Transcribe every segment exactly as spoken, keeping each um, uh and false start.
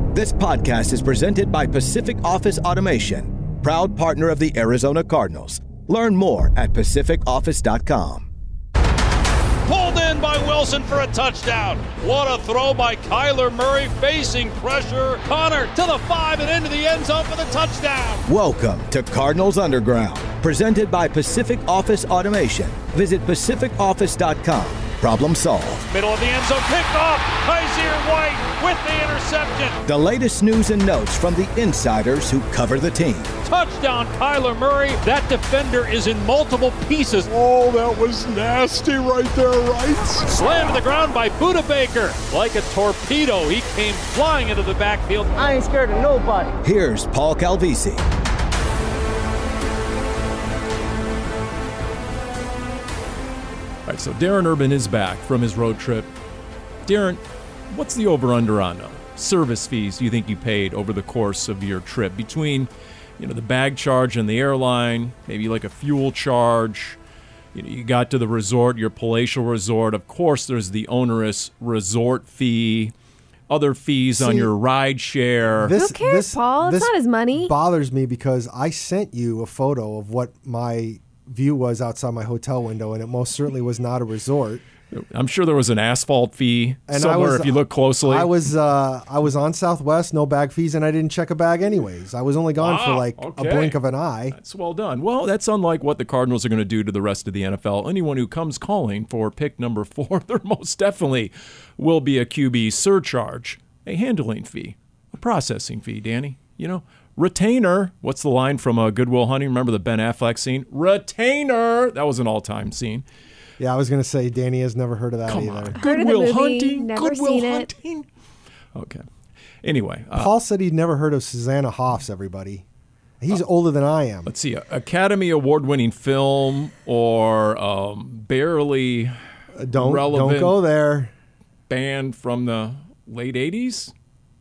This podcast is presented by Pacific Office Automation, proud partner of the Arizona Cardinals. Learn more at pacific office dot com. Pulled in by Wilson for a touchdown. What a throw by Kyler Murray, facing pressure. Connor to the five and into the end zone for the touchdown. Welcome to Cardinals Underground, presented by Pacific Office Automation. Visit pacific office dot com. Problem solved. Middle of the end zone, picked off. Kaiser White with the interception. The latest news and notes from the insiders who cover the team. Touchdown, Kyler Murray. That defender is in multiple pieces. Oh, that was nasty right there, right? Slammed to the ground by Budda Baker. Like a torpedo, he came flying into the backfield. I ain't scared of nobody. Here's Paul Calvisi. All right, so Darren Urban is back from his road trip. Darren, what's the over-under on uh, service fees you think you paid over the course of your trip? Between, you know, the bag charge and the airline, maybe like a fuel charge. You know, you got to the resort, your palatial resort. Of course, there's the onerous resort fee, other fees See, on your ride share. This, Who cares, this, Paul? It's this not his money. Bothers me because I sent you a photo of what my view was outside my hotel window, and it most certainly was not a resort. I'm sure there was an asphalt fee and somewhere was, if you look closely. I was uh, I was on Southwest, no bag fees, and I didn't check a bag anyways. I was only gone wow, for like okay. a blink of an eye. That's well done. Well, that's unlike what the Cardinals are going to do to the rest of the N F L. Anyone who comes calling for pick number four, there most definitely will be a Q B surcharge, a handling fee, a processing fee, Danny. You know, retainer. What's the line from uh, Good Will Hunting? Remember the Ben Affleck scene? Retainer. That was an all-time scene. Yeah, I was going to say Danny has never heard of that Come either. on. Heard Good of the Will movie, Hunting. never Good Will seen it. Hunting. Okay. Anyway. Uh, Paul said he'd never heard of Susanna Hoffs, everybody. He's uh, older than I am. Let's see. Uh, Academy Award-winning film or um, barely uh, don't, relevant don't go there. band from the late eighties?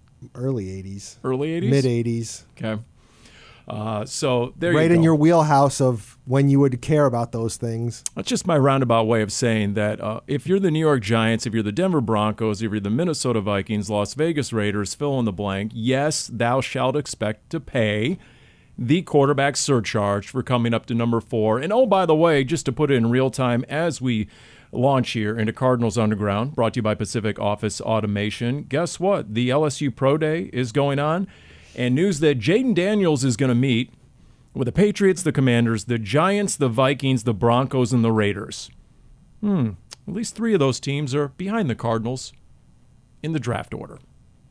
Early eighties. Early eighties? Mid eighties. Okay. Uh, so there you go. Right in your wheelhouse of when you would care about those things. That's just my roundabout way of saying that uh, if you're the New York Giants, if you're the Denver Broncos, if you're the Minnesota Vikings, Las Vegas Raiders, fill in the blank, yes, thou shalt expect to pay the quarterback surcharge for coming up to number four. And oh, by the way, just to put it in real time as we launch here into Cardinals Underground, brought to you by Pacific Office Automation, guess what? The L S U Pro Day is going on. And news that Jaden Daniels is going to meet with the Patriots, the Commanders, the Giants, the Vikings, the Broncos, and the Raiders. Hmm. At least three of those teams are behind the Cardinals in the draft order.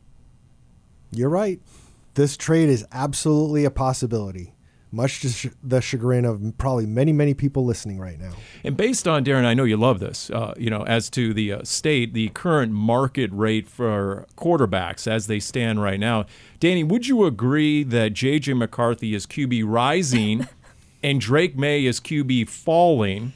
You're right. This trade is absolutely a possibility, much to sh- the chagrin of probably many, many people listening right now. And based on, Darren, I know you love this, uh, you know, as to the uh, state, the current market rate for quarterbacks as they stand right now, Danny, would you agree that J J McCarthy is Q B rising and Drake May is Q B falling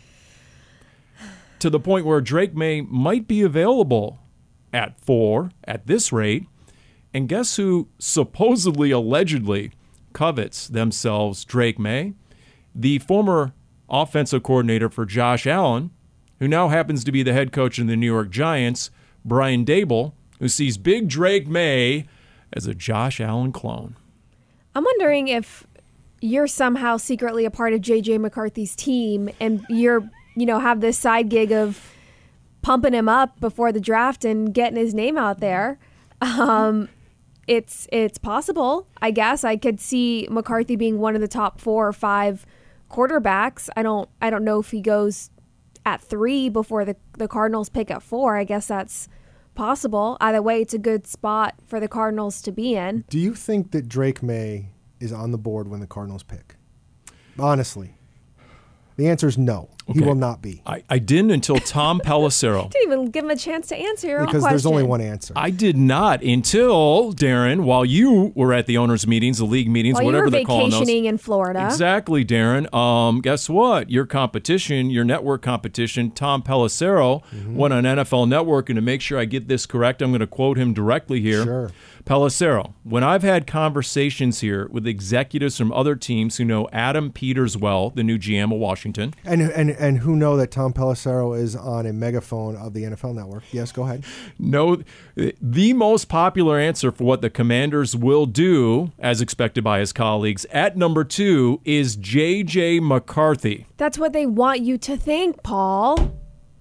to the point where Drake May might be available at four at this rate? And guess who supposedly, allegedly covets themselves Drake May? The former offensive coordinator for Josh Allen, who now happens to be the head coach in the New York Giants, Brian Daboll, who sees big Drake May as a Josh Allen clone. I'm wondering if you're somehow secretly a part of J J McCarthy's team and you're, you know, have this side gig of pumping him up before the draft and getting his name out there. Um, it's it's possible, I guess. I could see McCarthy being one of the top four or five quarterbacks. I don't I don't know if he goes at three before the, the Cardinals pick at four. I guess that's possible. Either way, it's a good spot for the Cardinals to be in. Do you think that Drake May is on the board when the Cardinals pick? Honestly. The answer is no. Okay. He will not be. I, I didn't until Tom Pelissero. Didn't even give him a chance to answer your because own question. there's only one answer. I did not until, Darren, while you were at the owners' meetings, the league meetings, while whatever you were they're calling those. vacationing in Florida. Exactly, Darren. Um, guess what? Your competition, your network competition, Tom Pelissero, mm-hmm. went on N F L Network, and to make sure I get this correct, I'm going to quote him directly here. Sure. Pelissero, when I've had conversations here with executives from other teams who know Adam Peters well, the new G M of Washington. And and and who know that Tom Pelissero is on a megaphone of the N F L Network. Yes, go ahead. No, the most popular answer for what the Commanders will do, as expected by his colleagues, at number two is J J McCarthy. That's what they want you to think, Paul.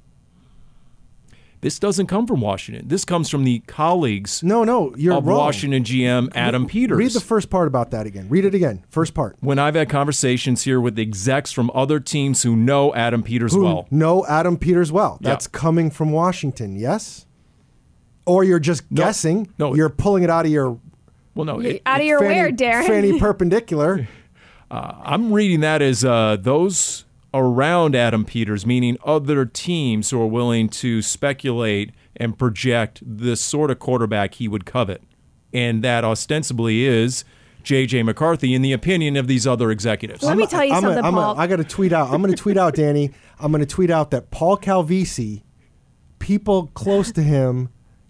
This doesn't come from Washington. This comes from the colleagues No, no, you're of wrong. Washington G M Adam Peters. Read the first part about that again. Read it again. First part. When I've had conversations here with execs from other teams who know Adam Peters Who well. know Adam Peters well. Yeah. That's coming from Washington, yes? Or you're just No, guessing. no. You're pulling it out of your Well, no, You're it- out of your fanny, where, Darren? fanny perpendicular. uh, I'm reading that as uh, those around Adam Peters, meaning other teams who are willing to speculate and project the sort of quarterback he would covet. And that ostensibly is J J McCarthy, in the opinion of these other executives. Let me tell you I'm something, a, I'm Paul. A, I got to tweet out. I'm going to tweet out, Danny. I'm going to tweet out that Paul Calvisi, people close to him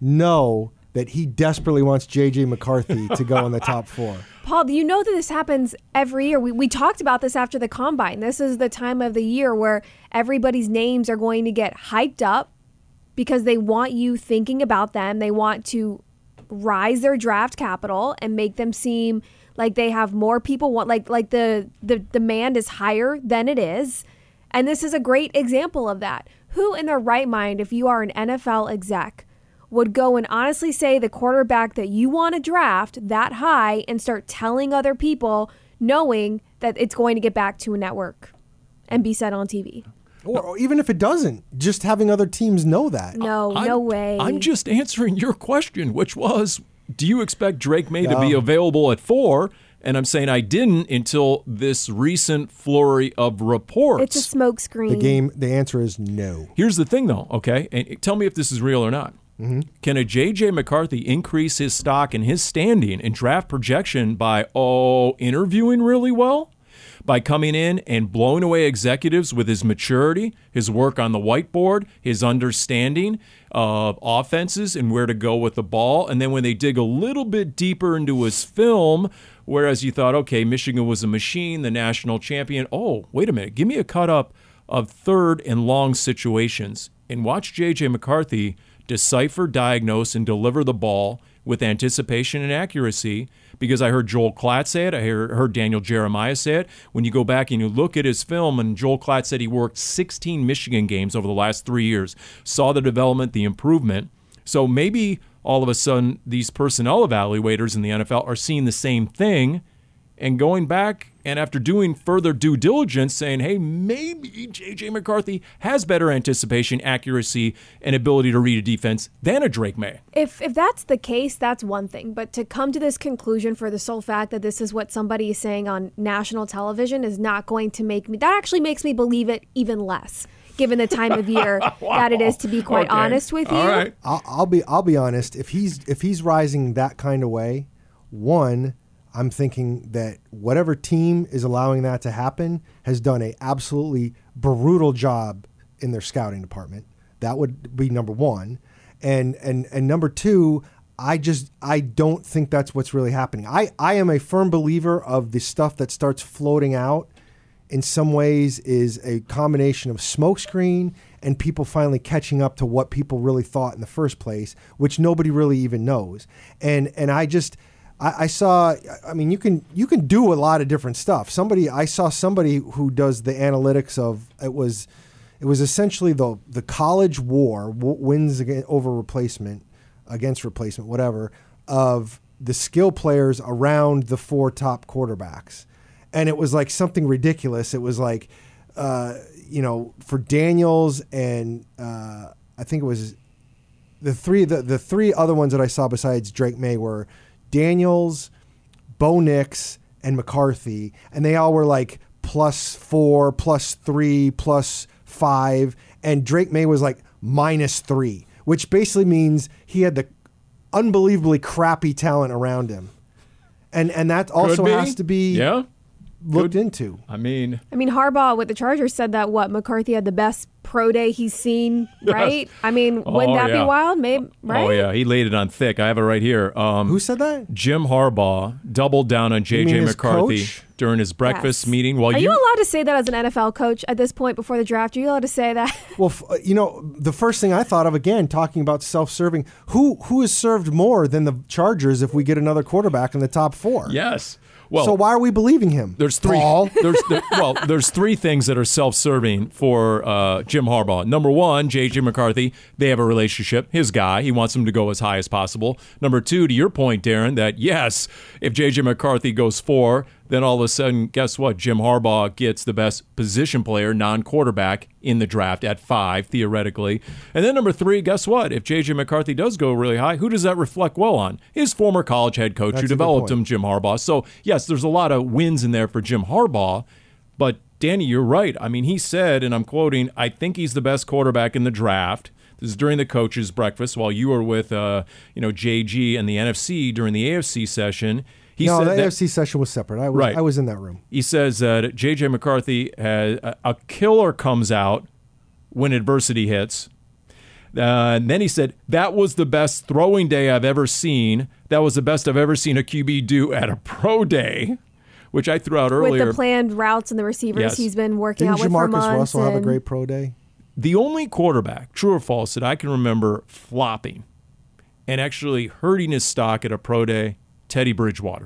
know that he desperately wants J J McCarthy to go in the top four. Paul, do you know that this happens every year? We, we talked about this after the Combine. This is the time of the year where everybody's names are going to get hyped up because they want you thinking about them. They want to rise their draft capital and make them seem like they have more people want, like like the, the demand is higher than it is. And this is a great example of that. Who in their right mind, if you are an N F L exec, would go and honestly say the quarterback that you want to draft that high and start telling other people, knowing that it's going to get back to a network and be said on T V? Or, or even if it doesn't, just having other teams know that. No, I'm- no way. I'm just answering your question, which was, do you expect Drake May to be No. available at four? And I'm saying I didn't until this recent flurry of reports. It's a smokescreen. The game, the answer is no. Here's the thing, though, okay? And tell me if this is real or not. Mm-hmm. Can a J J McCarthy increase his stock and his standing in draft projection by, oh, interviewing really well? By coming in and blowing away executives with his maturity, his work on the whiteboard, his understanding of offenses and where to go with the ball. And then when they dig a little bit deeper into his film, whereas you thought, okay, Michigan was a machine, the national champion. Oh, wait a minute. Give me a cut up of third and long situations and watch J J McCarthy decipher, diagnose, and deliver the ball with anticipation and accuracy, because I heard Joel Klatt say it. I heard, heard Daniel Jeremiah say it. When you go back and you look at his film, and Joel Klatt said he worked sixteen Michigan games over the last three years, saw the development, the improvement. So maybe all of a sudden these personnel evaluators in the N F L are seeing the same thing and going back and after doing further due diligence saying, hey, maybe J J McCarthy has better anticipation, accuracy, and ability to read a defense than a Drake May. If if that's the case, that's one thing. But to come to this conclusion for the sole fact that this is what somebody is saying on national television is not going to make me, that actually makes me believe it even less, given the time of year Wow. that it is, to be quite Okay. honest with you. All right. I'll, I'll be I'll be honest. If he's if he's rising that kind of way, one, I'm thinking that whatever team is allowing that to happen has done a absolutely brutal job in their scouting department. That would be number one, and and and number two, I just I don't think that's what's really happening. I I am a firm believer of the stuff that starts floating out. In some ways, is a combination of smokescreen and people finally catching up to what people really thought in the first place, which nobody really even knows. And and I just. I saw, I mean, you can you can do a lot of different stuff. Somebody, I saw somebody who does the analytics of, it was it was essentially the the college war, wins against, over replacement, against replacement, whatever, of the skill players around the four top quarterbacks. And it was like something ridiculous. It was like, uh, you know, for Daniels and uh, I think it was the three, the, the three other ones that I saw besides Drake May were Daniels, Bo Nix, and McCarthy, and they all were like plus four, plus three, plus five, and Drake May was like minus three, which basically means he had the unbelievably crappy talent around him, and and that also be. has to be Yeah. looked Good. into. I mean, I mean, Harbaugh with the Chargers said that what McCarthy had the best pro day he's seen, right? I mean, Oh, wouldn't that yeah. be wild? Maybe, right? Oh, yeah. He laid it on thick. I have it right here. Um, Who said that? Jim Harbaugh doubled down on J You J mean his McCarthy coach? during his breakfast Yes. meeting. While Are you allowed to say that as an N F L coach at this point before the draft? Are you allowed to say that? Well, f- uh, you know, the first thing I thought of, again, talking about self-serving, who who is served more than the Chargers if we get another quarterback in the top four? Yes. Well, So why are we believing him? There's three. Paul? There's there, well, there's three things that are self-serving for uh, Jim Harbaugh. Number one, J J McCarthy. They have a relationship. His guy. He wants him to go as high as possible. Number two, to your point, Darren, that yes, if J J McCarthy goes four, then all of a sudden, guess what? Jim Harbaugh gets the best position player, non-quarterback, in the draft at five, theoretically. And then number three, guess what? If J J McCarthy does go really high, who does that reflect well on? His former college head coach That's who a good developed point. him, Jim Harbaugh. So, yes, there's a lot of wins in there for Jim Harbaugh. But, Danny, you're right. I mean, he said, and I'm quoting, I think he's the best quarterback in the draft. This is during the coaches' breakfast while you were with, uh, you know, J G and the N F C during the A F C session. He no, said the that, A F C session was separate. I was Right. I was in that room. He says that J J McCarthy has a, a killer comes out when adversity hits. Uh, and then he said, that was the best throwing day I've ever seen. That was the best I've ever seen a Q B do at a pro day, which I threw out earlier. With the planned routes and the receivers Yes. he's been working Didn't out with for Jamarcus months. Russell have a and- great pro day? The only quarterback, true or false, that I can remember flopping and actually hurting his stock at a pro day, Teddy Bridgewater.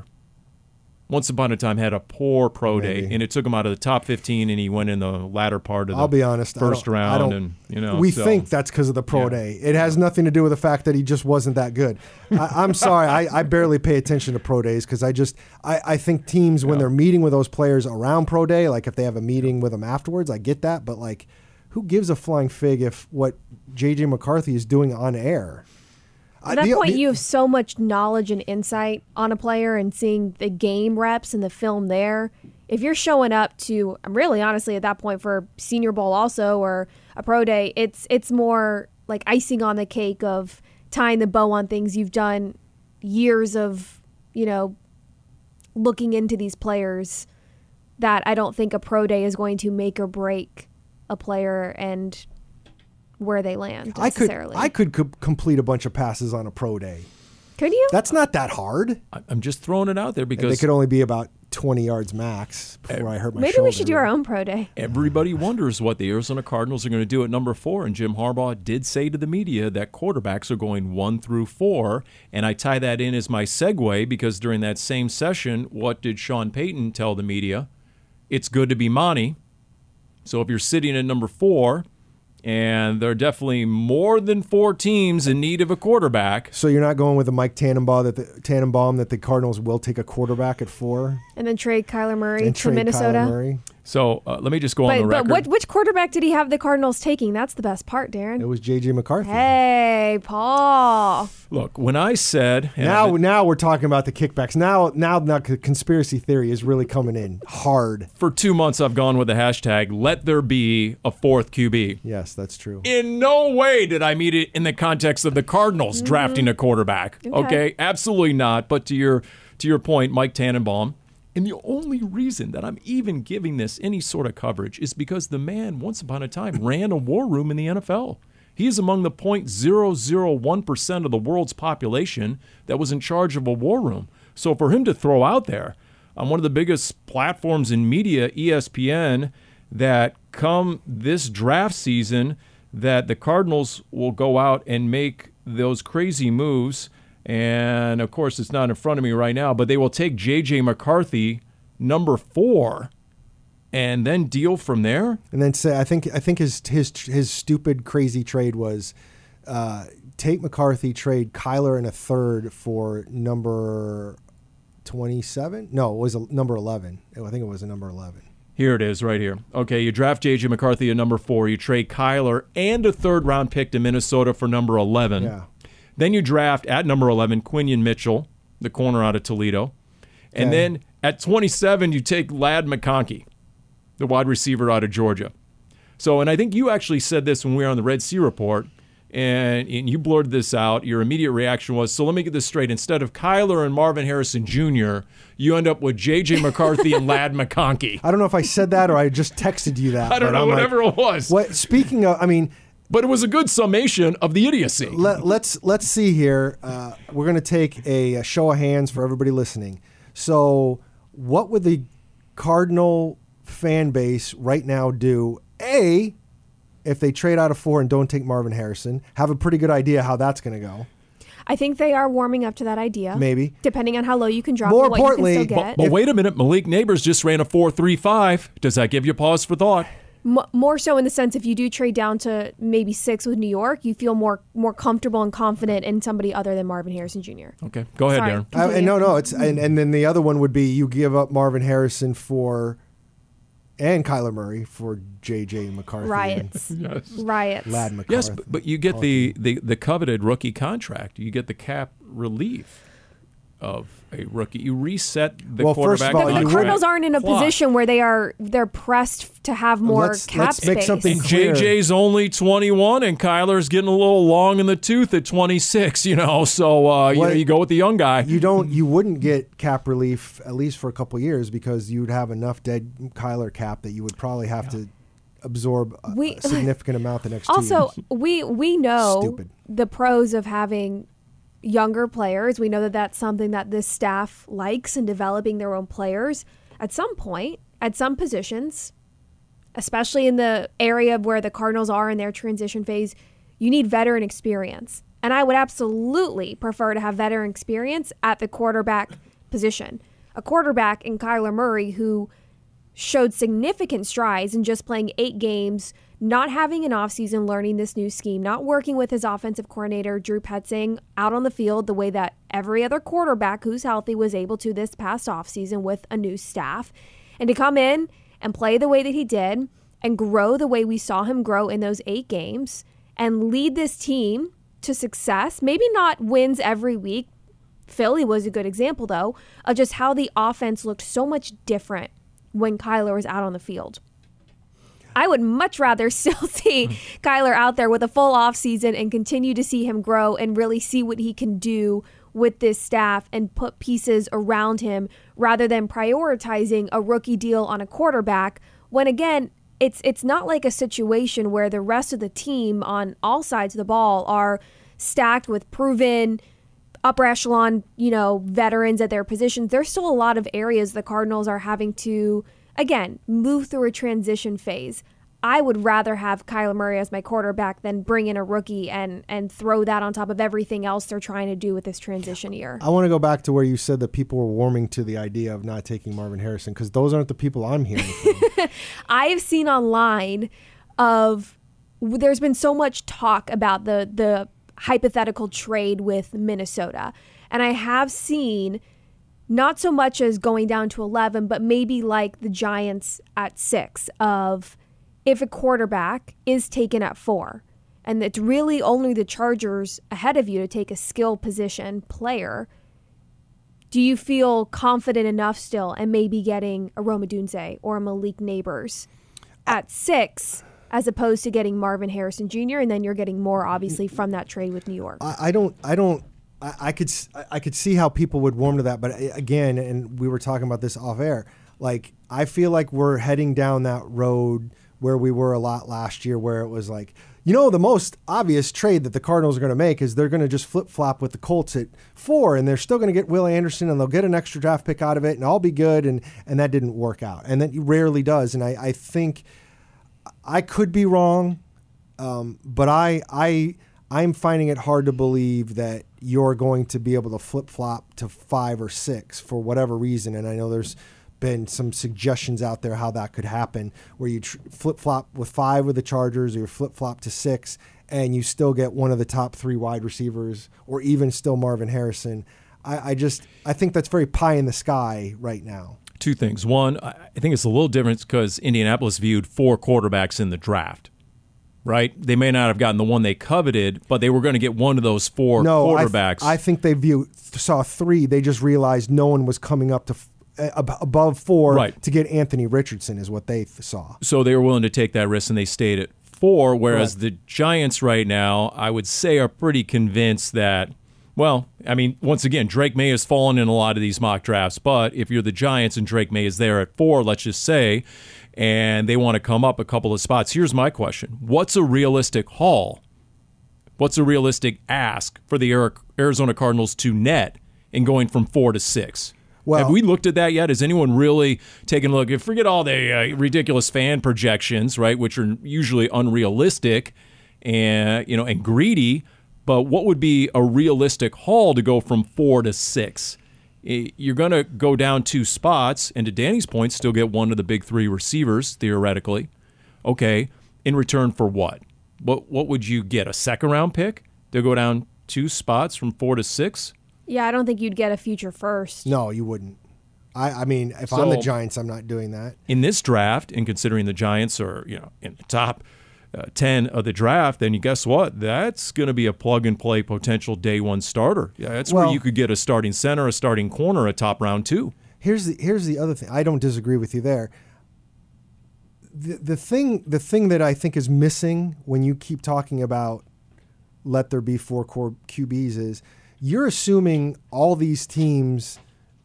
Once upon a time had a poor pro day, Maybe. and it took him out of the top fifteen, and he went in the latter part of the I'll be honest. I first don't- I round. don't- And you know, we so- think that's because of the pro Yeah. day. It has nothing to do with the fact that he just wasn't that good. I, I'm sorry. I, I barely pay attention to pro days because I just I, I think teams when Yeah. they're meeting with those players around pro day, like if they have a meeting with them afterwards, I get that. But like, who gives a flying fig if what J J McCarthy is doing on air? At that the- point, the- you have so much knowledge and insight on a player and seeing the game reps and the film there. If you're showing up to, I'm really honestly at that point for Senior Bowl also or a pro day, it's it's more like icing on the cake of tying the bow on things you've done years of, you know, looking into these players that I don't think a pro day is going to make or break a player and where they land I could necessarily. I could co- complete a bunch of passes on a pro day. Could you? That's not that hard. I- I'm just throwing it out there They because could only be about twenty yards max before I hurt my Maybe shoulder. we should do our own pro day. everybody wonders what the Arizona Cardinals are going to do at number four. And Jim Harbaugh did say to the media that quarterbacks are going one through four. And I tie that in as my segue because during that same session, what did Sean Payton tell the media? It's good to be Monty. So if you're sitting at number four, and there are definitely more than four teams in need of a quarterback. So you're not going with the Mike Tannenbaum that the Tannenbaum that the Cardinals will take a quarterback at four And then trade Kyler Murray and to trade Minnesota. Kyler Murray. So uh, let me just go on But, the but record. what, which quarterback did he have the Cardinals taking? That's the best part, Darren. It was J J McCarthy. Hey, Paul. Look, when I said and Now, I've been- now we're talking about the kickbacks. Now, now, now, c- conspiracy theory is really coming in hard. for two months I've gone with the hashtag let there be a fourth Q B. Yes, that's true. In no way did I mean it in the context of the Cardinals drafting a quarterback. Mm-hmm. Okay. Okay, absolutely not. But to your to your point, Mike Tannenbaum. And the only reason that I'm even giving this any sort of coverage is because the man, once upon a time, ran a war room in the N F L. He is among the zero point zero zero one percent of the world's population that was in charge of a war room. So for him to throw out there on one of the biggest platforms in media, E S P N, that come this draft season, that the Cardinals will go out and make those crazy moves. And, of course, it's not in front of me right now, but they will take J J McCarthy, number four, and then deal from there. And then say, I think, I think his his his stupid, crazy trade was uh, take McCarthy, trade Kyler and a third for number twenty-seven. No, it was a number eleven. I think it was a number eleven. Here it is right here. Okay, you draft J J McCarthy at number four. You trade Kyler and a third-round pick to Minnesota for number eleven. Yeah. Then you draft at number eleven Quinion Mitchell, the corner out of Toledo. And Okay. then at twenty-seven, you take Lad McConkey, the wide receiver out of Georgia. So, and I think you actually said this when we were on the Red Sea Report, and, and you blurted this out. Your immediate reaction was, so let me get this straight. Instead of Kyler and Marvin Harrison Junior, you end up with J J McCarthy and Ladd McConkey. I don't know if I said that or I just texted you that. I don't know, I'm whatever like, it was. What, speaking of, I mean... But it was a good summation of the idiocy. Let, let's let's see here. Uh, we're going to take a, a show of hands for everybody listening. So what would the Cardinal fan base right now do? A, if they trade out of four and don't take Marvin Harrison, have a pretty good idea how that's going to go. I think they are warming up to that idea. Maybe. Depending on how low you can drop More and what importantly, you can still get. But, but wait a minute. Malik Neighbors just ran a four three five. Does that give you pause for thought? M- more so in the sense if you do trade down to maybe six with New York, you feel more more comfortable and confident in somebody other than Marvin Harrison Junior Okay, go ahead, Sorry. Darren. I, and no, no, it's and, and then the other one would be you give up Marvin Harrison for and Kyler Murray for J J McCarthy. Riots. Yes. Riots. Ladd McCarthy. Yes, but, but you get the, the, the coveted rookie contract. You get the cap relief of a rookie. You reset the Well, first quarterback of all, But you the would- Cardinals aren't in a clock. position where they are they're pressed to have more Let's- cap let's make space. something And clear. J J's only twenty-one, and Kyler's getting a little long in the tooth at twenty-six. You know, so uh, you know What- you go with the young guy. You don't. You wouldn't get cap relief at least for a couple of years because you would have enough dead Kyler cap that you would probably have to absorb a, We- a significant amount the next two Also, years. we we know Stupid. the pros of having younger players. We know that that's something that this staff likes in developing their own players. At some point, at some positions, especially in the area where the Cardinals are in their transition phase, you need veteran experience. And I would absolutely prefer to have veteran experience at the quarterback position. A quarterback in Kyler Murray who showed significant strides in just playing eight games, not having an offseason learning this new scheme, not working with his offensive coordinator, Drew Petzing, out on the field the way that every other quarterback who's healthy was able to this past offseason with a new staff. And to come in and play the way that he did and grow the way we saw him grow in those eight games and lead this team to success, maybe not wins every week. Philly was a good example, though, of just how the offense looked so much different when Kyler was out on the field. I would much rather still see Kyler out there with a full offseason and continue to see him grow and really see what he can do with this staff and put pieces around him rather than prioritizing a rookie deal on a quarterback when, again, it's it's not like a situation where the rest of the team on all sides of the ball are stacked with proven upper echelon, you know, veterans at their positions. There's still a lot of areas the Cardinals are having to, again, move through a transition phase. I would rather have Kyler Murray as my quarterback than bring in a rookie and and throw that on top of everything else they're trying to do with this transition year. I want to go back to where you said that people were warming to the idea of not taking Marvin Harrison because those aren't the people I'm hearing from. I've seen online of there's been so much talk about the the hypothetical trade with Minnesota. And I have seen not so much as going down to eleven, but maybe like the Giants at six of if a quarterback is taken at four and it's really only the Chargers ahead of you to take a skill position player, do you feel confident enough still and maybe getting a Rome Odunze or a Malik Neighbors at six as opposed to getting Marvin Harrison Junior and then you're getting more obviously from that trade with New York? I, I don't. I don't. I, I could. s- I could see how people would warm to that, but I- again, and we were talking about this off air. Like I feel like we're heading down that road where we were a lot last year, where it was like, you know, the most obvious trade that the Cardinals are going to make is they're going to just flip flop with the Colts at four, and they're still going to get Will Anderson, and they'll get an extra draft pick out of it, and all be good, and and that didn't work out, and that rarely does, and I, I think I could be wrong, um, but I I I'm finding it hard to believe that you're going to be able to flip flop to five or six for whatever reason, and I know there's been some suggestions out there how that could happen, where you tr- flip flop with five with the Chargers, or you flip flop to six, and you still get one of the top three wide receivers, or even still Marvin Harrison. I, I just I think that's very pie in the sky right now. Two things. One, I I think it's a little different because Indianapolis viewed four quarterbacks in the draft, right? They may not have gotten the one they coveted, but they were going to get one of those four no, quarterbacks. I, th- I think they view saw three. They just realized no one was coming up to f- ab- above four Right. to get Anthony Richardson is what they th- saw. so they were willing to take that risk, and they stayed at four, whereas Correct. the Giants right now, I would say, are pretty convinced that, well, I mean, once again, Drake May has fallen in a lot of these mock drafts, but if you're the Giants and Drake May is there at four, let's just say, and they want to come up a couple of spots, here's my question. What's a realistic haul? What's a realistic ask for the Arizona Cardinals to net in going from four to six? Well, have we looked at that yet? Has anyone really taken a look? Forget all the uh, ridiculous fan projections, right, which are usually unrealistic and you know and greedy. But what would be a realistic haul to go from four to six? You're going to go down two spots, and to Danny's point, still get one of the big three receivers theoretically. Okay, in return for what? What what would you get? A second round pick to go down two spots from four to six? Yeah, I don't think you'd get a future first. No, you wouldn't. I, I mean, if So- I'm the Giants, I'm not doing that. In this draft, and considering the Giants are you know in the top uh, ten of the draft, then you guess what? That's going to be a plug and play potential day one starter. Yeah, that's where Well- you could get a starting center, a starting corner, a top round two. Here's the here's the other thing. I don't disagree with you there. The the thing the thing that I think is missing when you keep talking about let there be four core Q Bs is you're assuming all these teams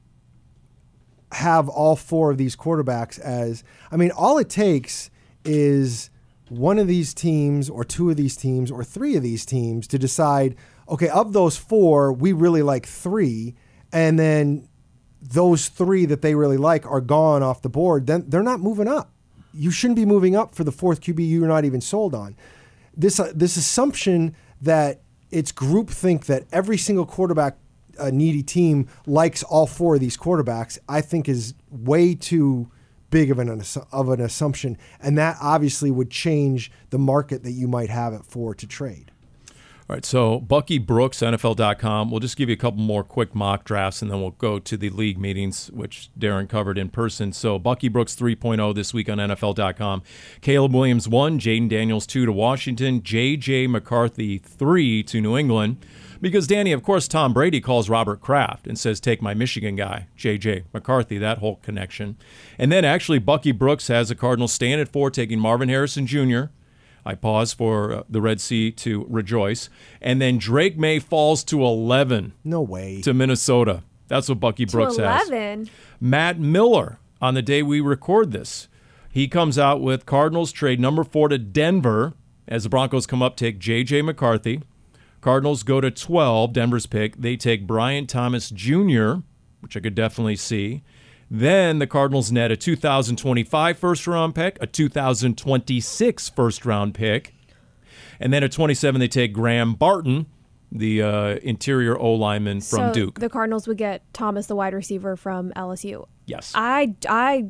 have all four of these quarterbacks as I mean, all it takes is one of these teams or two of these teams or three of these teams to decide, okay, of those four, we really like three, and then those three that they really like are gone off the board, then they're not moving up. You shouldn't be moving up for the fourth Q B you're not even sold on. This uh, this assumption that it's groupthink that every single quarterback uh, needy team likes all four of these quarterbacks, I think is way too big of an assu- of an assumption, and that obviously would change the market that you might have at four to trade. All right, so Bucky Brooks, N F L dot com. We'll just give you a couple more quick mock drafts, and then we'll go to the league meetings, which Darren covered in person. So Bucky Brooks three point oh this week on N F L dot com. Caleb Williams one, Jaden Daniels two to Washington, J J McCarthy three to New England. Because, Danny, of course, Tom Brady calls Robert Kraft and says, take my Michigan guy, J J McCarthy, that whole connection. And then, actually, Bucky Brooks has the Cardinals staying at four, taking Marvin Harrison Junior I pause for uh, the Red Sea to rejoice. And then Drake May falls to eleven No way. to Minnesota. That's what Bucky Brooks to has. eleven. Matt Miller, on the day we record this, he comes out with Cardinals trade number four to Denver as the Broncos come up, take J J McCarthy. Cardinals go to twelve, Denver's pick. They take Brian Thomas Junior, which I could definitely see. Then the Cardinals net a two thousand twenty-five first-round pick, a two thousand twenty-six first-round pick, and then at twenty-seven they take Graham Barton, the uh, interior O-lineman from so Duke. The Cardinals would get Thomas, the wide receiver from L S U. Yes. I, I,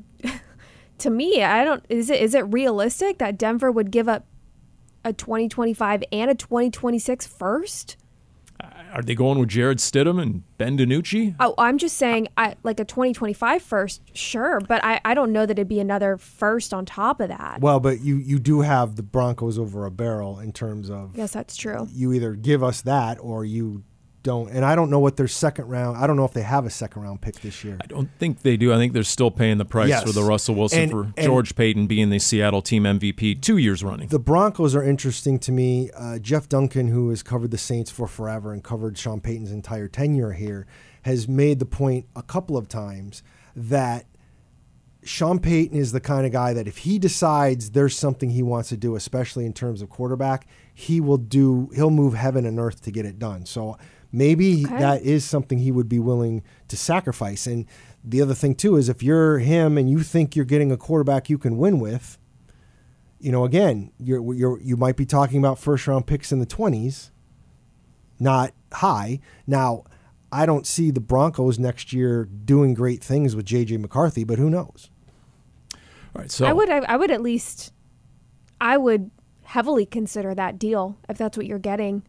to me, I don't. Is it is it realistic that Denver would give up a twenty twenty-five and a twenty twenty-six first? Are they going with Jared Stidham and Ben DiNucci? Oh, I'm just saying, I like a twenty twenty-five first, sure, but I, I don't know that it'd be another first on top of that. Well, but you, you do have the Broncos over a barrel in terms of Yes, that's true. you either give us that or you don't. And I don't know what their second round, I don't know if they have a second round pick this year. I don't think they do. I think they're still paying the price Yes. for the Russell Wilson And- for and- George Payton being the Seattle team M V P two years running. The Broncos are interesting to me. Uh, Jeff Duncan, who has covered the Saints for forever and covered Sean Payton's entire tenure here, has made the point a couple of times that Sean Payton is the kind of guy that if he decides there's something he wants to do, especially in terms of quarterback, he will do, he'll move heaven and earth to get it done. So maybe Okay. that is something he would be willing to sacrifice. And the other thing too is if you're him and you think you're getting a quarterback you can win with, you know, again, you're, you're, you might be talking about first round picks in the twenties, not high. Now, I don't see the Broncos next year doing great things with J J McCarthy, but who knows? All right, so I would I, I would at least I would heavily consider that deal if that's what you're getting.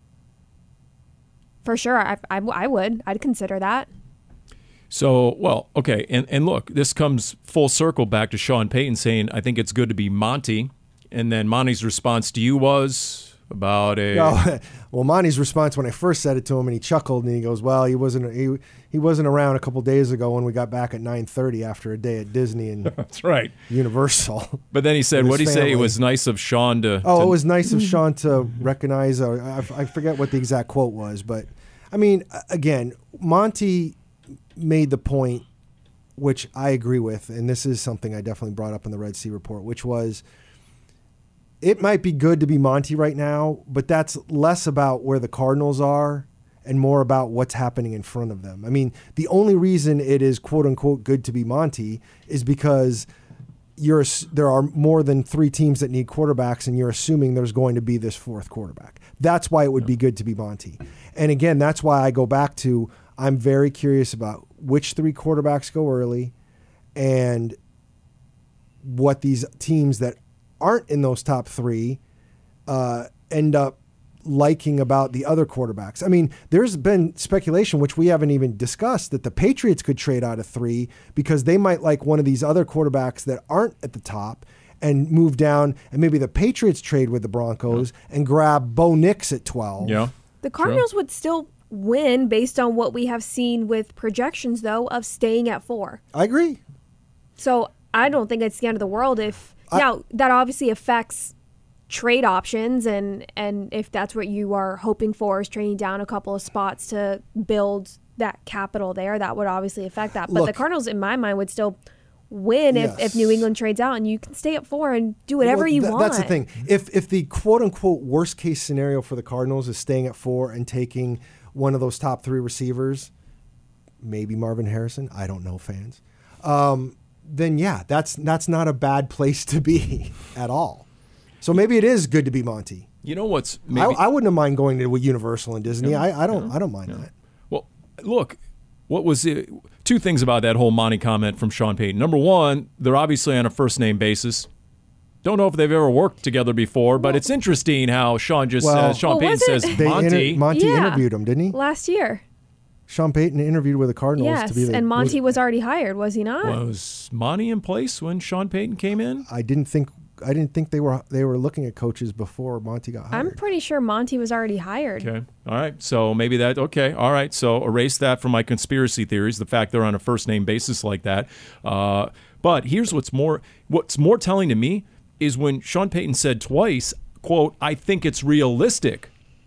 For sure, I, I, I would. I'd consider that. So, well, okay, and, and look, this comes full circle back to Sean Payton saying, I think it's good to be Monty. And then Monty's response to you was, about a. No, well, Monty's response when I first said it to him, and he chuckled, and he goes, "Well, he wasn't he he wasn't around a couple days ago when we got back at nine thirty after a day at Disney and That's right. Universal." But then he said, with "What did his he say? It family. was nice of Sean to." Oh, to it was nice of Sean to recognize. Uh, I, f- I forget what the exact quote was, but I mean, a- again, Monty made the point, which I agree with, and this is something I definitely brought up in the Red Sea Report, which was, it might be good to be Monty right now, but that's less about where the Cardinals are and more about what's happening in front of them. I mean, the only reason it is quote unquote good to be Monty is because you're ass- there are more than three teams that need quarterbacks, and you're assuming there's going to be this fourth quarterback. That's why it would be good to be Monty. And again, that's why I go back to, I'm very curious about which three quarterbacks go early and what these teams that aren't in those top three uh, end up liking about the other quarterbacks. I mean, there's been speculation, which we haven't even discussed, that the Patriots could trade out of three because they might like one of these other quarterbacks that aren't at the top and move down, and maybe the Patriots trade with the Broncos yeah. and grab Bo Nix at twelve. Yeah. The Cardinals True. would still win based on what we have seen with projections, though, of staying at four. I agree. So I don't think it's the end of the world if... I, now, that obviously affects trade options, and, and if that's what you are hoping for is trading down a couple of spots to build that capital there, that would obviously affect that. But Look, the Cardinals, in my mind, would still win yes. if, if New England trades out, and you can stay at four and do whatever well, you th- want. That's the thing. If, if the quote-unquote worst-case scenario for the Cardinals is staying at four and taking one of those top three receivers, maybe Marvin Harrison, I don't know, fans, um, then yeah, that's that's not a bad place to be at all. So maybe it is good to be Monty. You know what's I, maybe I wouldn't mind going to Universal and Disney. Yeah, I, I don't yeah, I don't mind yeah. that. Well, look, what was it? Two things about that whole Monty comment from Sean Payton. Number one, they're obviously on a first name basis. Don't know if they've ever worked together before, but it's interesting how Sean just Well- says, Sean Well, Payton was says, it- They Monty. inter- Monty Yeah. interviewed him, didn't he? Last year. Sean Payton interviewed with the Cardinals Yes, to be the and Monty was already hired, was he not? Was Monty in place when Sean Payton came in? I didn't think I didn't think they were they were looking at coaches before Monty got hired. I'm pretty sure Monty was already hired. Okay. All right. So maybe that, okay. All right. So erase that from my conspiracy theories, the fact they're on a first name basis like that. Uh, but here's what's more, what's more telling to me is when Sean Payton said twice, quote, I think it's realistic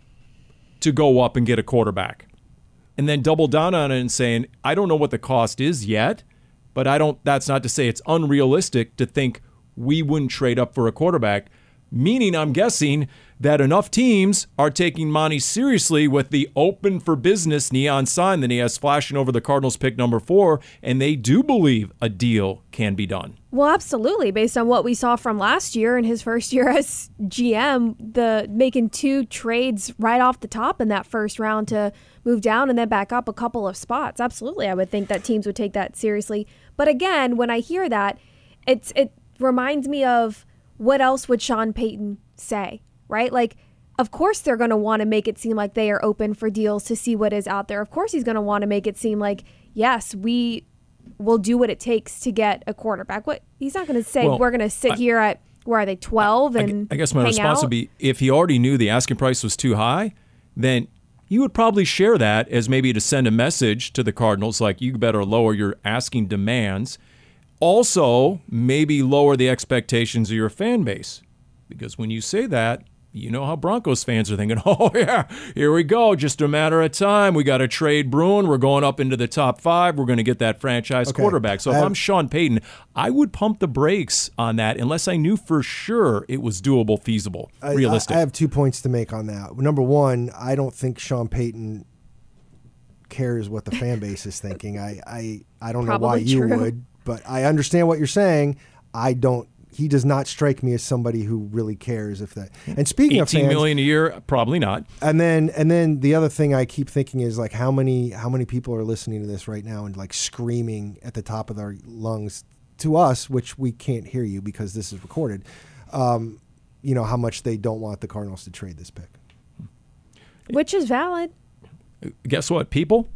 to go up and get a quarterback. And then double down on it and saying, I don't know what the cost is yet, but I don't, that's not to say it's unrealistic to think we wouldn't trade up for a quarterback, meaning I'm guessing that enough teams are taking Monty seriously with the open for business neon sign that he has flashing over the Cardinals pick number four, and they do believe a deal can be done. Well, absolutely. Based on what we saw from last year in his first year as G M, the making two trades right off the top in that first round to move down and then back up a couple of spots. Absolutely. I would think that teams would take that seriously. But again, when I hear that, it's it reminds me of what else would Sean Payton say, right? Like, of course they're going to want to make it seem like they are open for deals to see what is out there. Of course he's going to want to make it seem like, yes, we will do what it takes to get a quarterback. What he's not going to say, Well, we're going to sit I, here at, where are they, twelve? I, And I guess my hang response out? would be, if he already knew the asking price was too high, then you would probably share that as maybe to send a message to the Cardinals, like, you better lower your asking demands. Also, maybe lower the expectations of your fan base. Because when you say that, you know how Broncos fans are thinking, oh, yeah, here we go. Just a matter of time. We got to trade Bruin. We're going up into the top five. We're going to get that franchise Okay. quarterback. So if I- I'm Sean Payton, I would pump the brakes on that unless I knew for sure it was doable, feasible, I- realistic. I, I have two points to make on that. Number one, I don't think Sean Payton cares what the fan base is thinking. I, I, I don't know why Probably you true. would, but I understand what you're saying. I don't. He does not strike me as somebody who really cares if that. And speaking of eighteen fans, million a year, probably not. and then and then the other thing I keep thinking is like how many how many people are listening to this right now and like screaming at the top of their lungs to us, which we can't hear you because this is recorded. Um, you know how much they don't want the Cardinals to trade this pick. Which is valid. Guess what, people?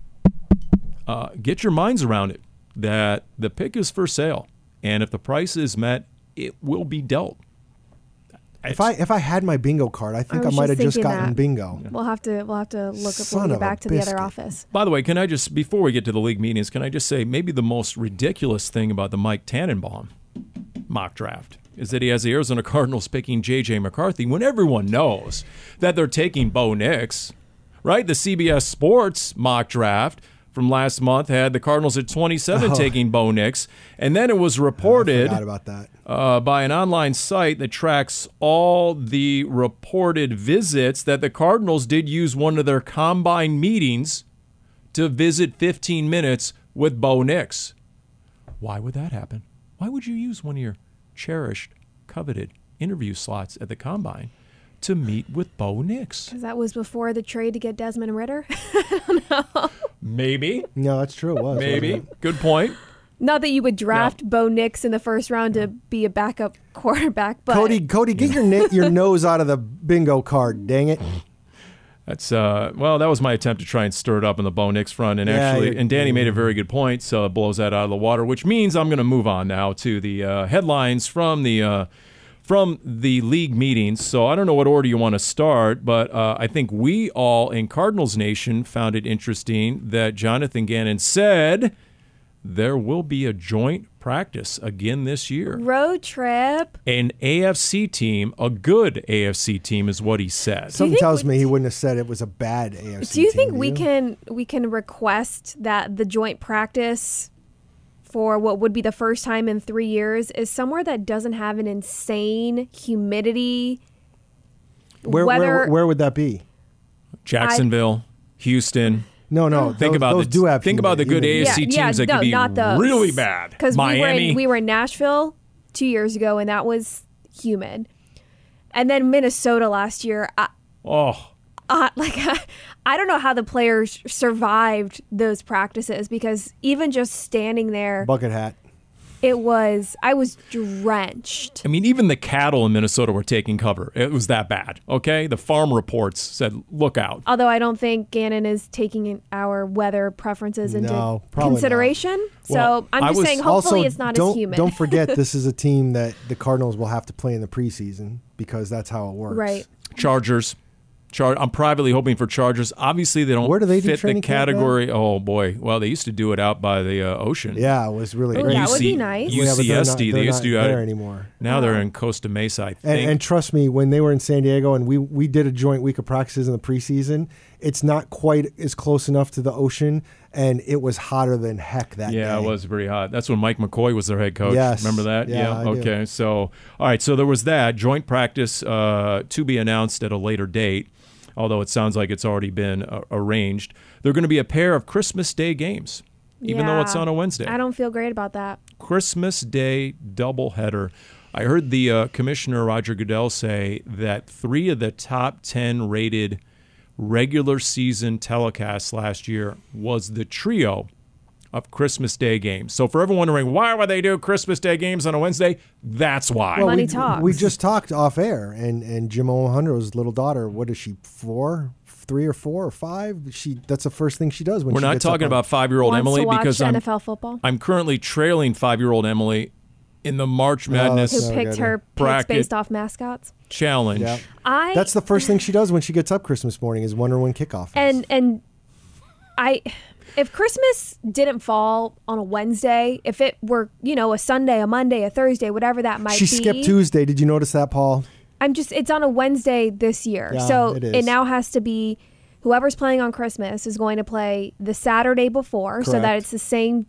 Uh, get your minds around it, that the pick is for sale. And if the price is met, it will be dealt. If I if I had my bingo card, I think I, was might just have just thinking gotten that. bingo. We'll have to we'll have to look up Son when we of get a back to the other biscuit. office. By the way, can I just, before we get to the league meetings, can I just say maybe the most ridiculous thing about the Mike Tannenbaum mock draft is that he has the Arizona Cardinals picking J J McCarthy when everyone knows that they're taking Bo Nix, right? The C B S Sports mock draft from last month had the Cardinals at twenty-seven Oh. taking Bo Nix, and then it was reported I forgot about that. uh, by an online site that tracks all the reported visits that the Cardinals did use one of their combine meetings to visit fifteen minutes with Bo Nix. Why would that happen? Why would you use one of your cherished, coveted interview slots at the combine to meet with Bo Nix? Because that was before the trade to get Desmond Ritter. Maybe. No, that's true. It was. Maybe. wasn't it? Good point. Not that you would draft Bo Nix in the first round to be a backup quarterback, but Cody, Cody, get your na- your nose out of the bingo card. Dang it! That's uh well, that was my attempt to try and stir it up in the Bo Nix front, and Yeah, actually, you- and Danny made a very good point, so it blows that out of the water, which means I'm going to move on now to the uh, headlines from the uh, from the league meetings. So I don't know what order you want to start, but uh, I think we all in Cardinals Nation found it interesting that Jonathan Gannon said there will be a joint practice again this year. road trip. An A F C team, a good A F C team, is what he said. Something think tells we- me he wouldn't have said it was a bad A F C Do you team, think do we you? can we can request that the joint practice for what would be the first time in three years is somewhere that doesn't have an insane humidity? Where, weather. where, where would that be? Jacksonville, Houston. No, no. Think those, about those the, do have think about the good humidity. A F C Yeah, teams yeah, that no, could be not those. really bad. Because we were, Miami. in, we were in Nashville two years ago, and that was humid. And then Minnesota last year. I, oh, uh, like I don't know how the players survived those practices because even just standing there, Bucket hat. it was I was drenched. I mean, even the cattle in Minnesota were taking cover. It was that bad. Okay, the farm reports said, "Look out." Although I don't think Gannon is taking in our weather preferences into No, probably consideration. So Well, I'm I just was- saying, hopefully also, it's not don't, as humid. Don't forget, this is a team that the Cardinals will have to play in the preseason because that's how it works. Right. Chargers. Char- I'm privately hoping for Chargers. Obviously, they don't Where do they do fit the training camp now? category. Oh boy, well, they used to do it out by the uh, ocean. Yeah, it was really Oh, great. that would be U C nice. Yeah, but they're not- U C S D. they're They used not to do out there anymore. Now they're in Costa Mesa, I think. And, and trust me, when they were in San Diego and we, we did a joint week of practices in the preseason, it's not quite as close enough to the ocean, and it was hotter than heck that day. Yeah, it was pretty hot. That's when Mike McCoy was their head coach. Yes. Remember that? Yeah, I do. Okay. So, all right. So there was that joint practice uh, to be announced at a later date, although it sounds like it's already been uh, arranged. They're going to be a pair of Christmas Day games, even though it's Yeah. on a Wednesday. I don't feel great about that. Christmas Day doubleheader. I heard the uh, commissioner, Roger Goodell, say that three of the top ten rated regular season telecasts last year was the trio of Christmas Day games. So for everyone wondering, why would they do Christmas Day games on a Wednesday? That's why. Well, Money we, talks. We just talked off air, and, and Jim Alejandro's little daughter, what is she, four? Three or four or five? She That's the first thing she does when We're she not gets up talking on- about five-year-old Wants Emily to watch because I'm, N F L football. I'm currently trailing five-year-old Emily in the March Oh, Madness that's Who so picked good. her picks Bracket. based off mascots? challenge. Yeah. I That's the first thing she does when she gets up Christmas morning is wonder when kickoff is. and and I if Christmas didn't fall on a Wednesday, if it were, you know, a Sunday, a Monday, a Thursday, whatever that might she be. skipped Tuesday. Did you notice that, Paul? I'm just it's on a Wednesday this year. Yeah, so it is. now has to be whoever's playing on Christmas is going to play the Saturday before so that Correct. it's the same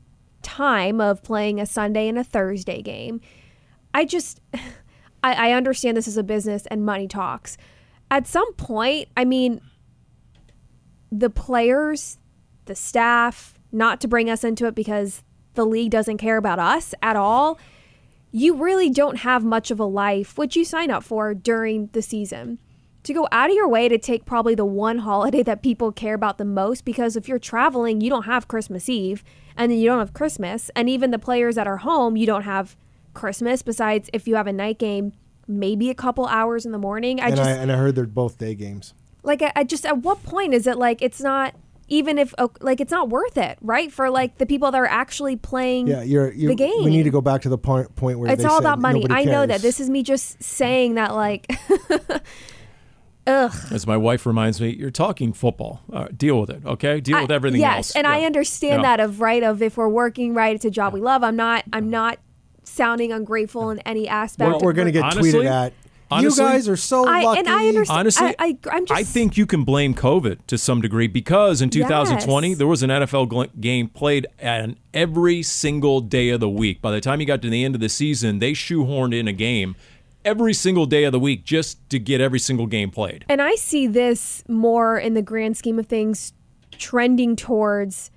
time of playing a Sunday and a Thursday game. I just I, I understand this is a business and money talks. At some point, I mean, the players, the staff, not to bring us into it because the league doesn't care about us at all. You really don't have much of a life, which you sign up for during the season. To go out of your way to take probably the one holiday that people care about the most, because if you're traveling, you don't have Christmas Eve, and then you don't have Christmas, and even the players that are home, you don't have Christmas, besides if you have a night game, maybe a couple hours in the morning. I and just I and I heard they're both day games. like I, I just at what point is it like it's not even if like it's not worth it, right? For like the people that are actually playing yeah, you're, you're, the game. We need to go back to the point point where it's they all said about money. nobody I know cares. that. This is me just saying that, like, ugh. As my wife reminds me, you're talking football. Uh, deal with it, okay? Deal with I, everything yes, else. Yes, and yeah. I understand yeah. that of right of if we're working right, it's a job we love. I'm not. I'm not sounding ungrateful in any aspect. Well, we're going to get honestly, tweeted at. Honestly, you guys are so I, lucky. and I understand. Honestly, I, I, I'm just, I think you can blame COVID to some degree because in two thousand twenty, Yes. there was an N F L gl- game played on every single day of the week. By the time you got to the end of the season, they shoehorned in a game every single day of the week just to get every single game played. And I see this more in the grand scheme of things trending towards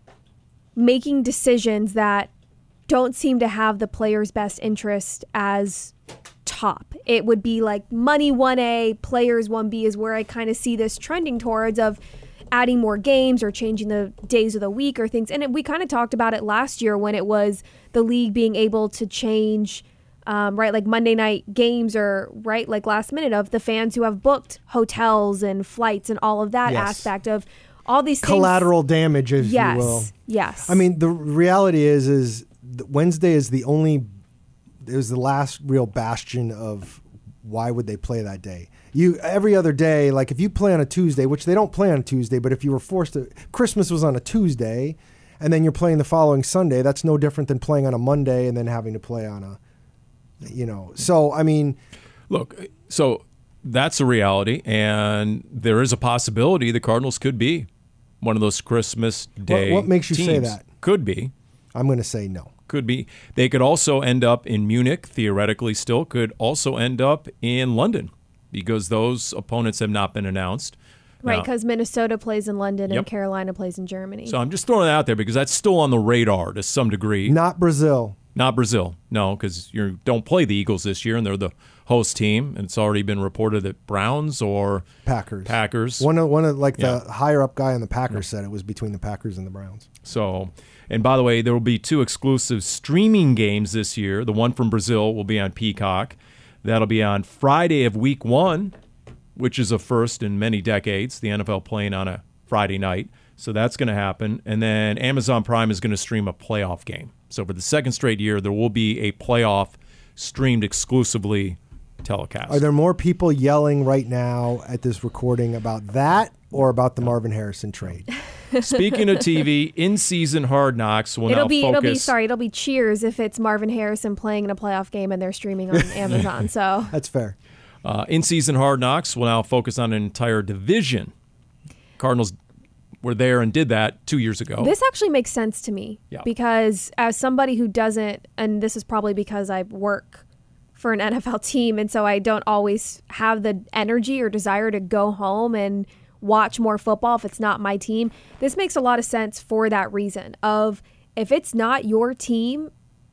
making decisions that don't seem to have the player's best interest as top. It would be like money one A, players one B is where I kind of see this trending towards of adding more games or changing the days of the week or things. And it, we kind of talked about it last year when it was the league being able to change Um, right, like Monday night games or right, like last minute of the fans who have booked hotels and flights and all of that Yes. aspect of all these Collateral things. damage, if Yes, you will. yes. I mean, the reality is, is that Wednesday is the only, it was the last real bastion of why would they play that day. You every other day, like if you play on a Tuesday, which they don't play on a Tuesday, but if you were forced to, Christmas was on a Tuesday, and then you're playing the following Sunday. That's no different than playing on a Monday and then having to play on a. You know, so I mean, look, so that's a reality, and there is a possibility the Cardinals could be one of those Christmas Day. What, what makes you teams. say that? Could be. I'm going to say no. Could be. They could also end up in Munich, theoretically still, could also end up in London because those opponents have not been announced. Right, Now- because Minnesota plays in London Yep. and Carolina plays in Germany. So I'm just throwing it out there because that's still on the radar to some degree. Not Brazil. Not Brazil, no, because you don't play the Eagles this year, and they're the host team. And it's already been reported that Browns or Packers. Packers. One of one of like Yeah. the higher up guy on the Packers said it was between the Packers and the Browns. So, and by the way, there will be two exclusive streaming games this year. The one from Brazil will be on Peacock. That'll be on Friday of week one, which is a first in many decades. The N F L playing on a Friday night. So that's going to happen. And then Amazon Prime is going to stream a playoff game. So for the second straight year, there will be a playoff streamed exclusively telecast. Are there more people yelling right now at this recording about that or about the Marvin Harrison trade? Speaking of T V, in-season Hard Knocks will it'll now be focus. it'll be sorry, it'll be Cheers if it's Marvin Harrison playing in a playoff game and they're streaming on Amazon. So That's fair. Uh, in-season Hard Knocks will now focus on an entire division. Cardinals were there and did that two years ago. this actually makes sense to me Yeah. because as somebody who doesn't, and this is probably because I work for an N F L team, and so I don't always have the energy or desire to go home and watch more football if it's not my team. This makes a lot of sense for that reason of if it's not your team,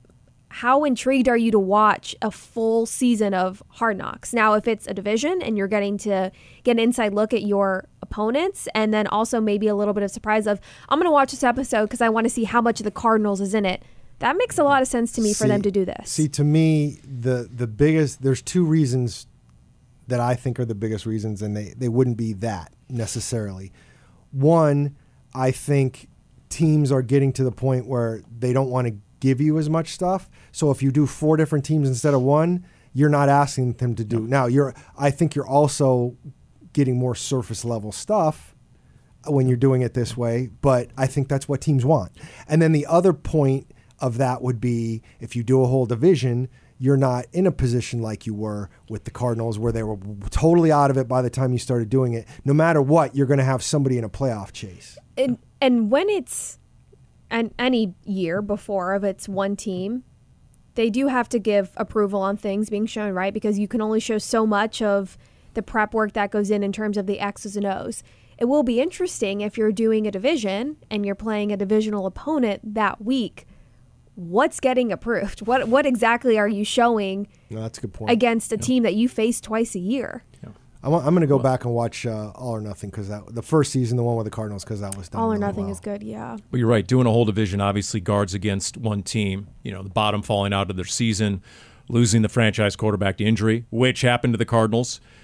how intrigued are you to watch a full season of Hard Knocks? Now, if it's a division and you're getting to get an inside look at your opponents and then also maybe a little bit of surprise of, I'm going to watch this episode because I want to see how much of the Cardinals is in it. That makes a lot of sense to me for See- them to do this. See, to me, the the biggest, there's two reasons that I think are the biggest reasons, and they, they wouldn't be that necessarily. One, I think teams are getting to the point where they don't want to give you as much stuff. So if you do four different teams instead of one, you're not asking them to do. Now, you're. I think you're also getting more surface level stuff when you're doing it this way, but I think that's what teams want. And then the other point of that would be if you do a whole division, you're not in a position like you were with the Cardinals where they were totally out of it by the time you started doing it. No matter what, you're going to have somebody in a playoff chase. And, and when it's an, any year before of it's one team, they do have to give approval on things being shown, right? Because you can only show so much of the prep work that goes in in terms of the X's and O's. It will be interesting if you're doing a division and you're playing a divisional opponent that week. What's getting approved? What what exactly are you showing No, that's a good point. against a team that you face twice a year? I want, I'm going to go back and watch uh, All or Nothing because that the first season, the one with the Cardinals, because that was done All or really Nothing well. is good, yeah. Well, you're right. Doing a whole division obviously guards against one team. You know, the bottom falling out of their season, losing the franchise quarterback to injury, which happened to the Cardinals.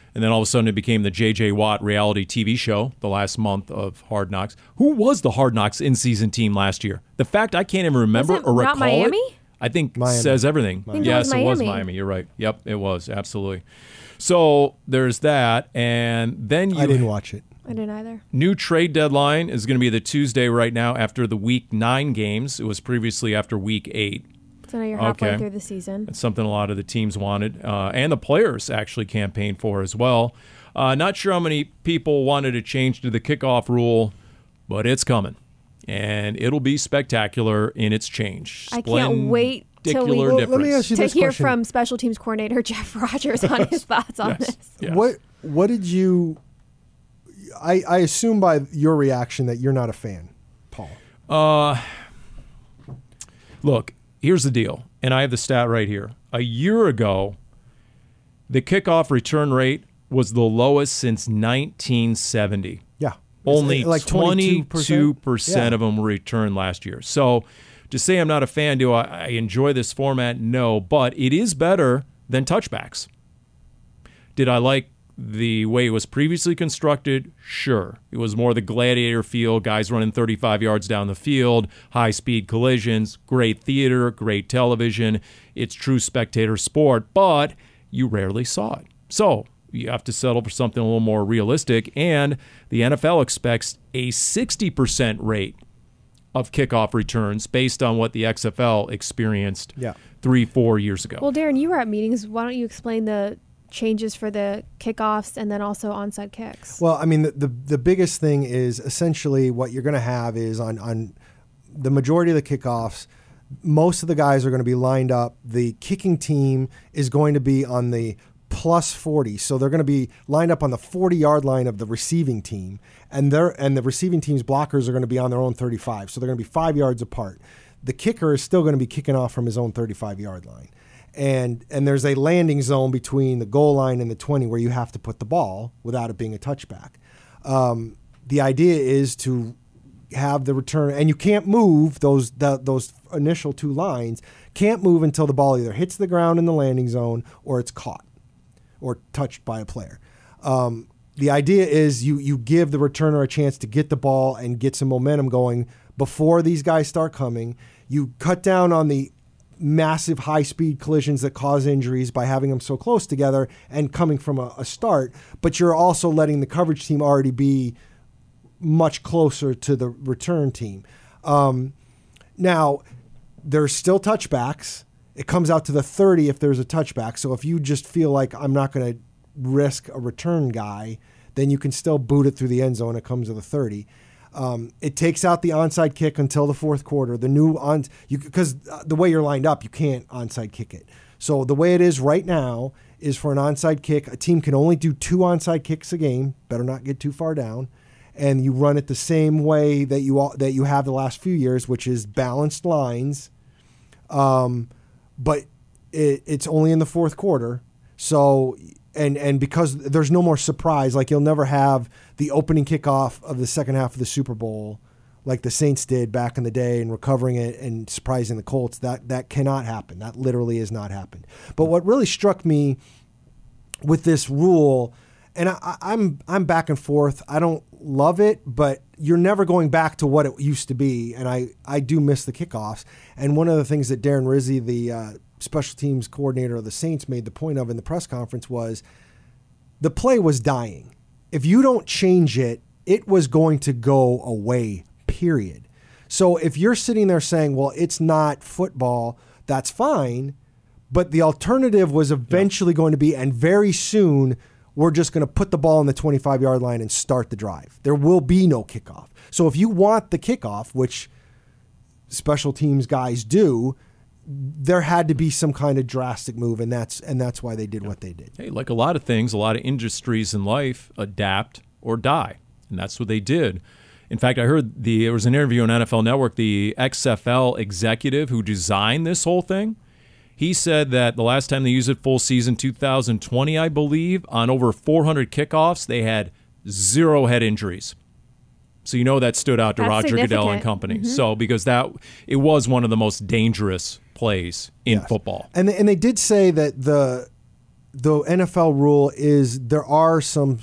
And then all of a sudden it became the J J. Watt reality T V show the last month of Hard Knocks. Who was the Hard Knocks in-season team last year? The fact I can't even remember Was it or recall not Miami? it, I think Miami. says everything. I think yes, it was it was Miami. Miami. You're right. Yep, it was. Absolutely. So there's that. And then you I didn't watch it. I didn't either. New trade deadline is going to be the Tuesday right now after the week nine games. It was previously after week eight. So now you're halfway Okay. through the season. It's something a lot of the teams wanted, uh, and the players actually campaigned for as well. Uh, not sure how many people wanted to change to the kickoff rule, but it's coming, and it'll be spectacular in its change. I can't wait till we- Splendicular Well, let me difference. ask you To this hear question. from special teams coordinator Jeff Rogers on his thoughts on Yes, this. yes. What what did you I, I assume by your reaction that you're not a fan, Paul. Uh, look, here's the deal, and I have the stat right here. A year ago, the kickoff return rate was the lowest since nineteen seventy. Yeah. Only It's like twenty-two percent Yeah. of them were returned last year. So to say I'm not a fan, do I, I enjoy this format? No, but it is better than touchbacks. Did I like the way it was previously constructed? Sure. It was more the gladiator feel, guys running thirty-five yards down the field, high-speed collisions, great theater, great television. It's true spectator sport, but you rarely saw it. So you have to settle for something a little more realistic, and the N F L expects a sixty percent rate of kickoff returns based on what the X F L experienced Yeah. three, four years ago. Well, Darren, you were at meetings. Why don't you explain the changes for the kickoffs and then also onside kicks? Well, I mean, the, the, the biggest thing is essentially what you're going to have is on, on the majority of the kickoffs, most of the guys are going to be lined up. The kicking team is going to be on the plus forty. So they're going to be lined up on the forty-yard line of the receiving team, and they're, and the receiving team's blockers are going to be on their own thirty-five. So they're going to be five yards apart. The kicker is still going to be kicking off from his own thirty-five-yard line. And and there's a landing zone between the goal line and the twenty where you have to put the ball without it being a touchback. Um, the idea is to have the return, and you can't move those the, those initial two lines, can't move until the ball either hits the ground in the landing zone or it's caught or touched by a player. Um, the idea is you you give the returner a chance to get the ball and get some momentum going before these guys start coming. You cut down on the massive high-speed collisions that cause injuries by having them so close together and coming from a, a start, but you're also letting the coverage team already be much closer to the return team. Um, now, there's still touchbacks. It comes out to the thirty if there's a touchback. So if you just feel like I'm not going to risk a return guy, then you can still boot it through the end zone. It comes to the thirty. Um, it takes out the onside kick until the fourth quarter. The new on you because the way you're lined up, you can't onside kick it. So the way it is right now is for an onside kick, a team can only do two onside kicks a game. Better not get too far down, and you run it the same way that you all, that you have the last few years, which is balanced lines. Um, but it, it's only in the fourth quarter. So. And and because there's no more surprise, like you'll never have the opening kickoff of the second half of the Super Bowl like the Saints did back in the day and recovering it and surprising the Colts. That that cannot happen. That literally has not happened. But what really struck me with this rule, and I, I'm I'm back and forth. I don't love it, but you're never going back to what it used to be. And I, I do miss the kickoffs. And one of the things that Darren Rizzi, the uh, special teams coordinator of the Saints, made the point of in the press conference was the play was dying. If you don't change it, it was going to go away, period. So if you're sitting there saying, well, it's not football, that's fine. But the alternative was eventually yeah. going to be, and very soon, we're just going to put the ball on the twenty-five-yard line and start the drive. There will be no kickoff. So if you want the kickoff, which special teams guys do, there had to be some kind of drastic move, and that's and that's why they did what they did. Hey, like a lot of things, a lot of industries in life adapt or die, and that's what they did. In fact, I heard the there was an interview on N F L Network. The X F L executive who designed this whole thing, he said that the last time they used it full season, two thousand twenty, I believe, on over four hundred kickoffs, they had zero head injuries. So you know that stood out to That's Roger Goodell and significant. company. Mm-hmm. So because that it was one of the most dangerous plays in Yes. football. And they, and they did say that the the N F L rule is there are some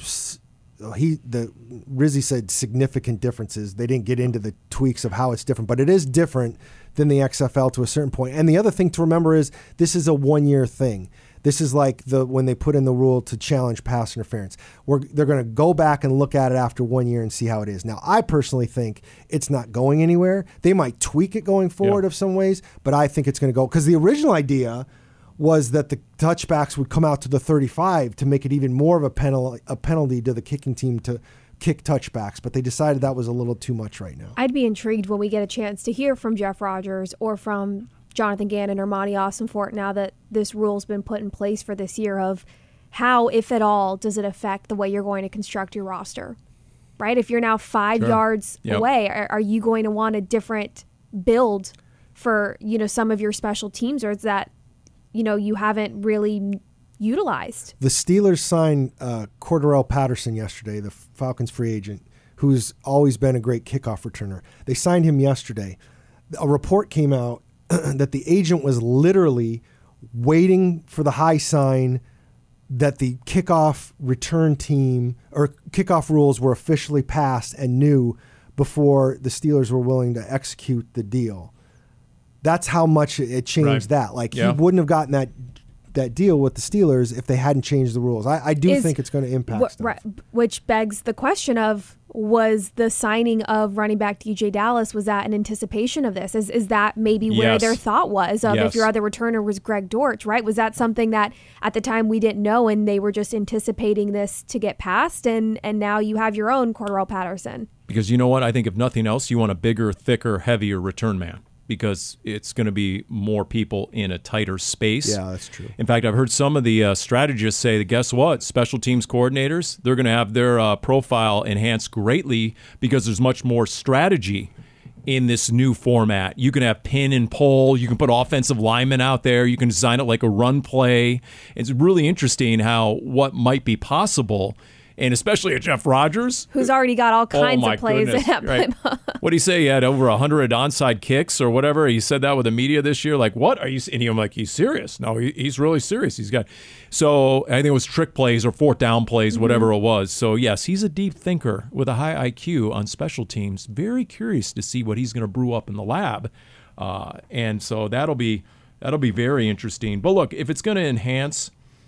he the Rizzi said significant differences. They didn't get into the tweaks of how it's different, but it is different than the X F L to a certain point. And the other thing to remember is this is a one-year thing. This is like the when they put in the rule to challenge pass interference. We're, they're going to go back and look at it after one year and see how it is. Now, I personally think it's not going anywhere. They might tweak it going forward yeah. of some ways, but I think it's going to go. Because the original idea was that the touchbacks would come out to the thirty-five to make it even more of a penalty, a penalty to the kicking team to kick touchbacks, but they decided that was a little too much right now. I'd be intrigued when we get a chance to hear from Jeff Rogers or from Jonathan Gannon or Monty Ossenfort now that this rule's been put in place for this year of how, if at all, does it affect the way you're going to construct your roster, right? If you're now five sure. yards yep. away, are, are you going to want a different build for, you know, some of your special teams, or is that, you know, you haven't really utilized? The Steelers signed uh, Cordarrelle Patterson yesterday, the Falcons free agent, who's always been a great kickoff returner. They signed him yesterday. A report came out that the agent was literally waiting for the high sign that the kickoff return team or kickoff rules were officially passed and knew before the Steelers were willing to execute the deal. That's how much it changed right. that. Like yeah. he wouldn't have gotten that that deal with the Steelers if they hadn't changed the rules. I, I do Is, think it's going to impact wh- stuff. Right, which begs the question of, was the signing of running back D J Dallas, was that in anticipation of this? Is is that maybe where yes. their thought was of yes. if your other returner was Greg Dortch, right? Was that something that at the time we didn't know and they were just anticipating this to get passed, and, and now you have your own Cordarrelle Patterson? Because you know what? I think if nothing else, you want a bigger, thicker, heavier return man, because it's going to be more people in a tighter space. Yeah, that's true. In fact, I've heard some of the uh, strategists say that, guess what? Special teams coordinators, they're going to have their uh, profile enhanced greatly because there's much more strategy in this new format. You can have pin and pull. You can put offensive linemen out there. You can design it like a run play. It's really interesting how what might be possible. And especially a Jeff Rogers, who's already got all kinds oh of plays goodness, at right. What did he say? He had over one hundred onside kicks or whatever. He said that with the media this year. Like, what are you? And I'm like, he's serious. No, he, he's really serious. He's got. So I think it was trick plays or fourth down plays, mm-hmm. whatever it was. So yes, he's a deep thinker with a high I Q on special teams. Very curious to see what he's going to brew up in the lab, uh, and so that'll be that'll be very interesting. But look, if it's going to enhance.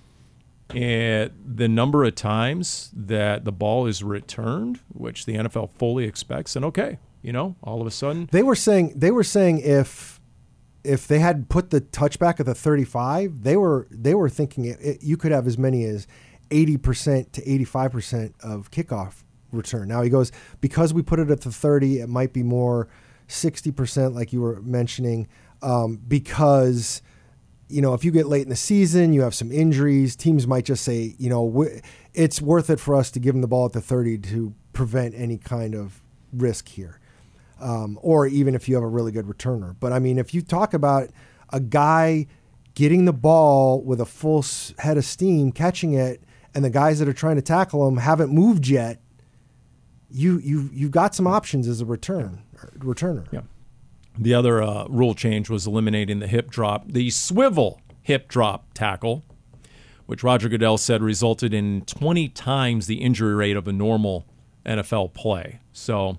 And the number of times that the ball is returned, which the N F L fully expects, and okay, you know, all of a sudden they were saying they were saying if if they had put the touchback at the thirty-five, they were they were thinking it, it, you could have as many as eighty percent to eighty-five percent of kickoff return. Now he goes, because we put it at the thirty, it might be more sixty percent, like you were mentioning, um, because. You know, if you get late in the season, you have some injuries, teams might just say, you know, w- it's worth it for us to give them the ball at the thirty to prevent any kind of risk here. Um, or even if you have a really good returner. But, I mean, if you talk about a guy getting the ball with a full head of steam, catching it, and the guys that are trying to tackle him haven't moved yet, you, you, you've got some options as a return returner. Yeah. The other uh, rule change was eliminating the hip drop, the swivel hip drop tackle, which Roger Goodell said resulted in twenty times the injury rate of a normal N F L play. So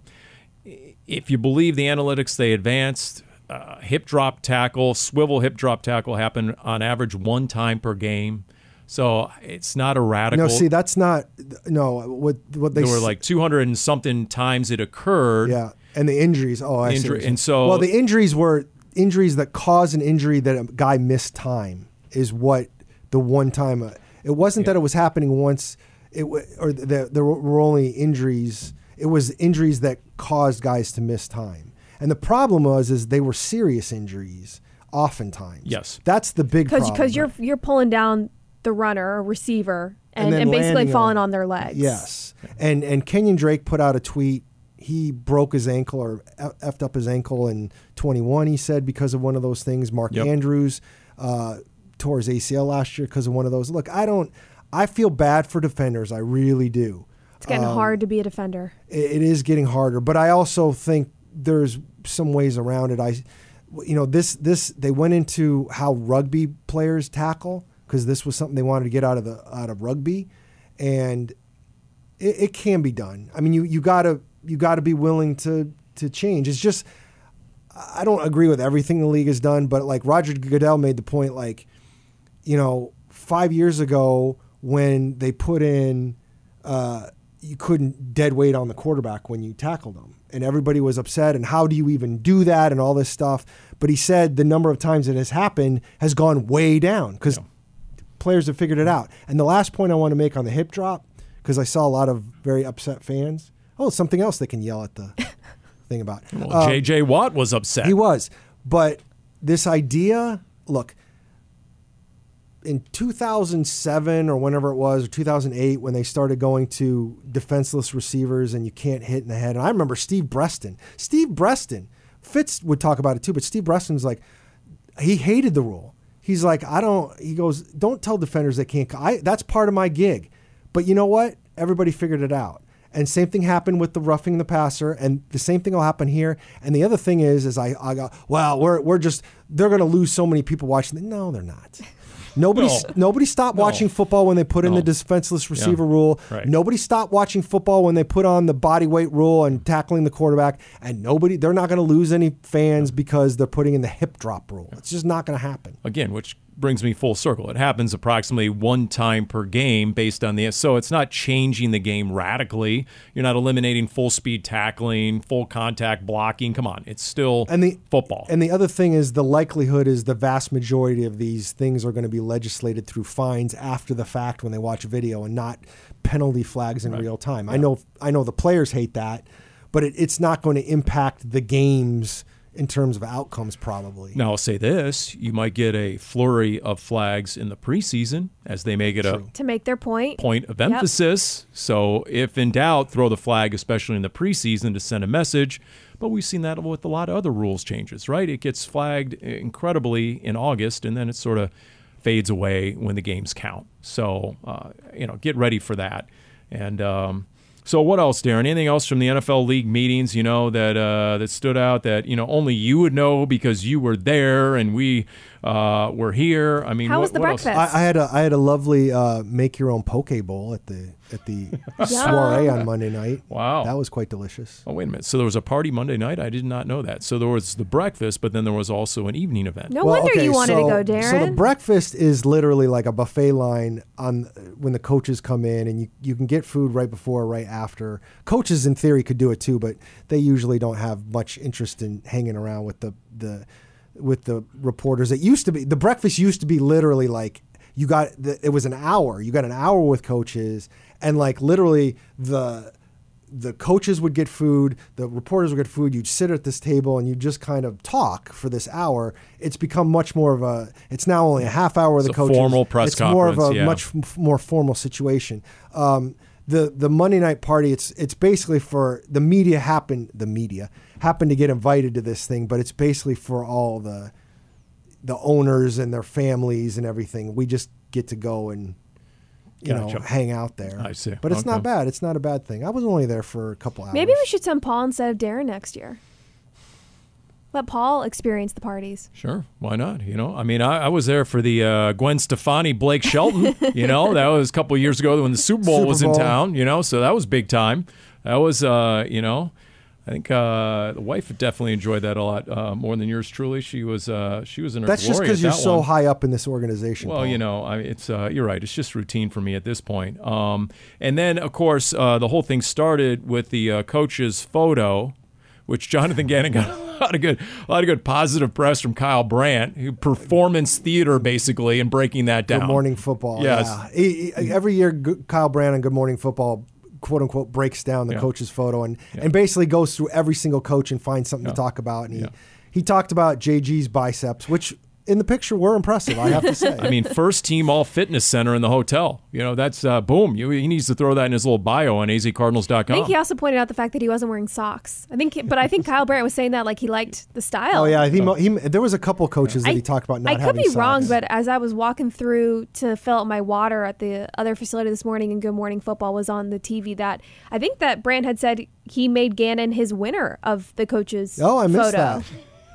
if you believe the analytics they advanced, uh, hip drop tackle, swivel hip drop tackle happen on average one time per game. So it's not a radical. No, see, that's not, no, what, what they There were like two hundred and something times it occurred. Yeah. And the injuries, oh, I Injury, see. and so, well, the injuries were injuries that cause an injury that a guy missed time is what the one time. Uh, it wasn't yeah. that it was happening once, it or the, there were only injuries. It was injuries that caused guys to miss time. And the problem was is they were serious injuries oftentimes. Yes. That's the big problem. Because you're, you're pulling down the runner or receiver and, And and, then basically landing falling on- on their legs. Yes. And, and Kenyon Drake put out a tweet. He broke his ankle or effed up his ankle in twenty-one, he said, because of one of those things. Mark Yep. Andrews uh, tore his A C L last year because of one of those. Look, I don't – I feel bad for defenders. I really do. It's getting Um, hard to be a defender. It, it is getting harder. But I also think there's some ways around it. I, you know, this this they went into how rugby players tackle. because this was something they wanted to get out of the out of rugby, and it, it can be done. I mean, you you gotta you gotta be willing to to change. It's just I don't agree with everything the league has done, but like Roger Goodell made the point, like, you know, five years ago when they put in, uh, you couldn't dead weight on the quarterback when you tackled them, and everybody was upset. And how do you even do that and all this stuff? But he said the number of times it has happened has gone way down because yeah. players have figured it out. And the last point I want to make on the hip drop, because I saw a lot of very upset fans. Oh, something else they can yell at the thing about. Well, um, J J Watt was upset. He was. But this idea, look, in two thousand seven or whenever it was, or two thousand eight, when they started going to defenseless receivers and you can't hit in the head. And I remember Steve Breston. Steve Breston, Fitz would talk about it too, but Steve Breston's like, he hated the rule. He's like, I don't, he goes, don't tell defenders they can't. I, that's part of my gig. But you know what? Everybody figured it out. And same thing happened with the roughing the passer, and the same thing will happen here. And the other thing is, is I, I go, well, we're we're just they're going to lose so many people watching. No, they're not. Nobody, no. nobody stopped no. watching football when they put no. in the defenseless receiver yeah. rule. Right. Nobody stopped watching football when they put on the body weight rule and tackling the quarterback. And nobody, they're not going to lose any fans because they're putting in the hip drop rule. It's just not going to happen. Again, which brings me full circle. It happens approximately one time per game based on the, so it's not changing the game radically. You're not eliminating full speed tackling, full contact blocking. Come on, it's still and the, football. And the other thing is the likelihood is the vast majority of these things are going to be legislated through fines after the fact when they watch video and not penalty flags in right. real time. Yeah. I know, I know the players hate that, but it, it's not going to impact the games in terms of outcomes, probably. Now, I'll say this. You might get a flurry of flags in the preseason as they make it True. a to make their point. point of emphasis. Yep. So if in doubt, throw the flag, especially in the preseason, to send a message. But we've seen that with a lot of other rules changes, right? It gets flagged incredibly in August, and then it sort of fades away when the games count. So, uh, you know, get ready for that. And um So what else, Darren? Anything else from the N F L league meetings, you know, that uh, that stood out that, you know, only you would know because you were there and we uh, were here? I mean, how what, was the what breakfast? else? I, I had a I had a lovely uh, make your own poke bowl at the at the soiree on Monday night. Wow, that was quite delicious. Oh, wait a minute. So there was a party Monday night? I did not know that. So there was the breakfast, but then there was also an evening event. No well, wonder okay, you wanted so, to go, Darren. So the breakfast is literally like a buffet line on when the coaches come in, and you you can get food right before or right after. Coaches in theory could do it too, but they usually don't have much interest in hanging around with the the with the reporters. It used to be the breakfast used to be literally like you got the, it was an hour. You got an hour with coaches, and like literally the the coaches would get food, the reporters would get food. You'd sit at this table and you just kind of talk for this hour. It's become much more of a. It's now only a half hour with it's the coaches. A formal press it's conference. It's more of a yeah. much f- more formal situation. Um, The the Monday night party, it's it's basically for the media happen the media happened to get invited to this thing, but it's basically for all the the owners and their families and everything. We just get to go and you gotcha. know hang out there. I see. But it's okay. not bad. It's not a bad thing. I was only there for a couple hours. Maybe we should send Paul instead of Darren next year. Let Paul experience the parties. Sure, why not? You know, I mean, I, I was there for the uh, Gwen Stefani, Blake Shelton. You know, that was a couple of years ago when the Super Bowl Super was Bowl. in town. You know, so that was big time. That was, uh, you know, I think uh, the wife definitely enjoyed that a lot uh, more than yours truly. She was, uh, she was in her That's glory just because at you're that so one. high up in this organization. Well, Paul. you know, I, it's uh, you're right. It's just routine for me at this point. Um, and then, of course, uh, the whole thing started with the uh, coach's photo, which Jonathan Gannon got a lot of good, a lot of good positive press from Kyle Brandt, who performance theater basically, and breaking that down. Good Morning Football. Yes. Yeah. He, he, every year, Good- Kyle Brandt on Good Morning Football, quote unquote, breaks down the yeah. coach's photo and, yeah. and basically goes through every single coach and finds something yeah. to talk about. And he, yeah. he talked about J G's biceps, which in the picture were impressive, I have to say. I mean, first team all fitness center in the hotel. You know, that's uh, boom. You, he needs to throw that in his little bio on A Z Cardinals dot com. I think he also pointed out the fact that he wasn't wearing socks. I think, but I think Kyle Brandt was saying that like he liked the style. Oh yeah, he, oh. he there was a couple coaches that I, he talked about not I could having be socks. wrong, but as I was walking through to fill up my water at the other facility this morning, and Good Morning Football was on the T V, that I think that Brandt had said he made Gannon his winner of the coach's Oh, I missed photo. that.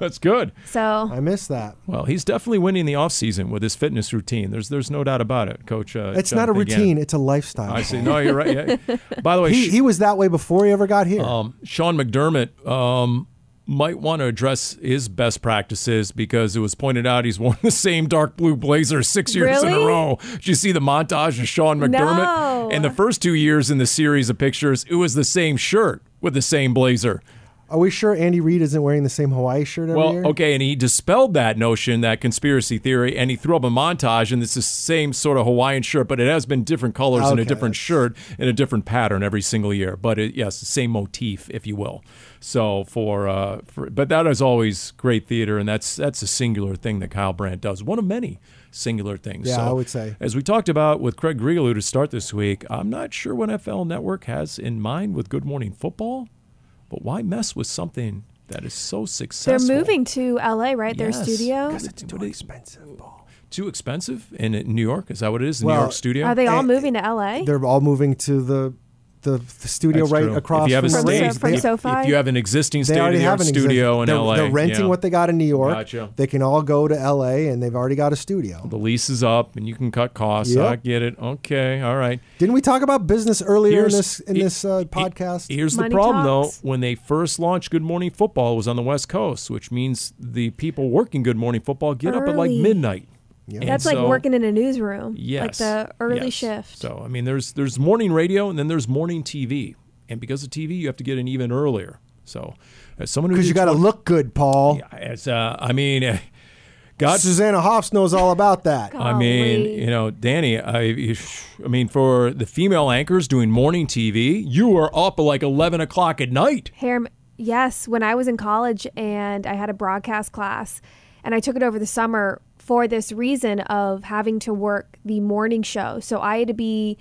That's good. So I miss that. Well, he's definitely winning the offseason with his fitness routine. There's there's no doubt about it, Coach. Uh, It's not a Jonathan routine. Gannon. It's a lifestyle. I see. No, you're right. Yeah. By the way, He, Sh- he was that way before he ever got here. um, Sean McDermott um, might want to address his best practices because it was pointed out he's worn the same dark blue blazer six years in a Really? row. Did you see the montage of Sean McDermott? No. And the first two years in the series of pictures, it was the same shirt with the same blazer. Are we sure Andy Reid isn't wearing the same Hawaii shirt every Well, year? okay, and he dispelled that notion, that conspiracy theory, and he threw up a montage, and it's the same sort of Hawaiian shirt, but it has been different colors and a Okay, different that's- shirt and a different pattern every single year. But it, yes, the same motif, if you will. So for, uh, for, but that is always great theater, and that's that's a singular thing that Kyle Brandt does. One of many singular things. Yeah, so, I would say. as we talked about with Craig Grialou to start this week, I'm not sure what N F L Network has in mind with Good Morning Football, but why mess with something that is so they're successful? moving to L A, right? Their Yes. studio. Because It's too expensive, Paul. Too expensive in New York? Is that what it is? The Well, New York studio? Are they all And- moving to L A? They're all moving to the the, the studio That's right true. across if you have a from the state, Rays. from They, if, SoFi? if you have an existing they state of already the have art an studio exist- in they're, L A. They're renting yeah. what they got in New York. Gotcha. They can all go to L A, and they've already got a studio. The lease is up, and you can cut costs. Yep. I get it. Okay, all right. Didn't we talk about business earlier Here's- in this in he- this uh, he- podcast? Here's Money the problem, talks. though. When they first launched Good Morning Football, it was on the West Coast, which means the people working Good Morning Football get up at like Early. midnight. Yeah. And That's like so- working in a newsroom. Yes. Like the early yes. shift. So, I mean, there's there's morning radio and then there's morning T V. And because of T V, you have to get in even earlier. So, as someone who Because you got to look good, Paul. Yeah, it's, uh, I mean, uh, God, Susanna Hoffs knows all about that. I mean, Golly. you know, Danny, I, I mean, for the female anchors doing morning T V, you are up at like eleven o'clock at night. Hair, yes, when I was in college and I had a broadcast class and I took it over the summer for this reason of having to work the morning show. So I had to be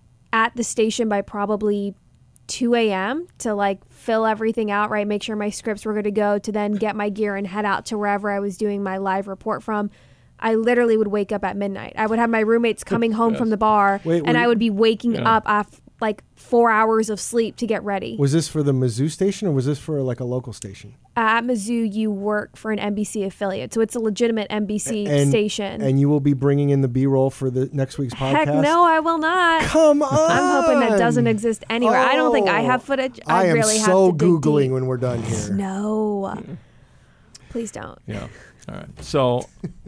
at the station by probably two a.m. to like fill everything out, right? Make sure my scripts were good to go, to then get my gear and head out to wherever I was doing my live report from. I literally would wake up at midnight. I would have my roommates coming home from the bar, Wait, and were I you- would be waking Yeah. up off like four hours of sleep to get ready. Was this for the Mizzou station or was this for like a local station? At Mizzou, you work for an N B C affiliate, so it's a legitimate N B C And, station. And you will be bringing in the B-roll for the next week's podcast? Heck no, I will not. Come on. I'm hoping that doesn't exist anywhere. I don't think I have footage. I, I am really so have to dig Googling deep. when we're done here. No. Please don't. Yeah. All right. So,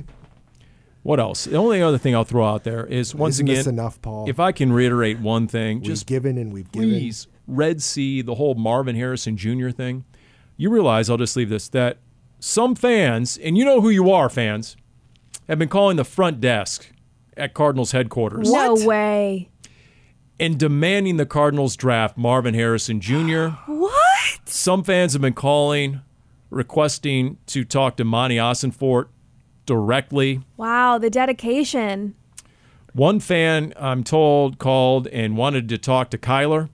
what else? The only other thing I'll throw out there is once Isn't again, this enough, Paul? if I can reiterate one thing, we've just given and we've given. please, Red Sea, the whole Marvin Harrison Junior thing. You realize, I'll just leave this, that some fans, and you know who you are, fans, have been calling the front desk at Cardinals headquarters No way. and demanding the Cardinals draft Marvin Harrison Junior What? Some fans have been calling, requesting to talk to Monty Ossenfort directly. Wow, the dedication. One fan, I'm told, called and wanted to talk to Kyler.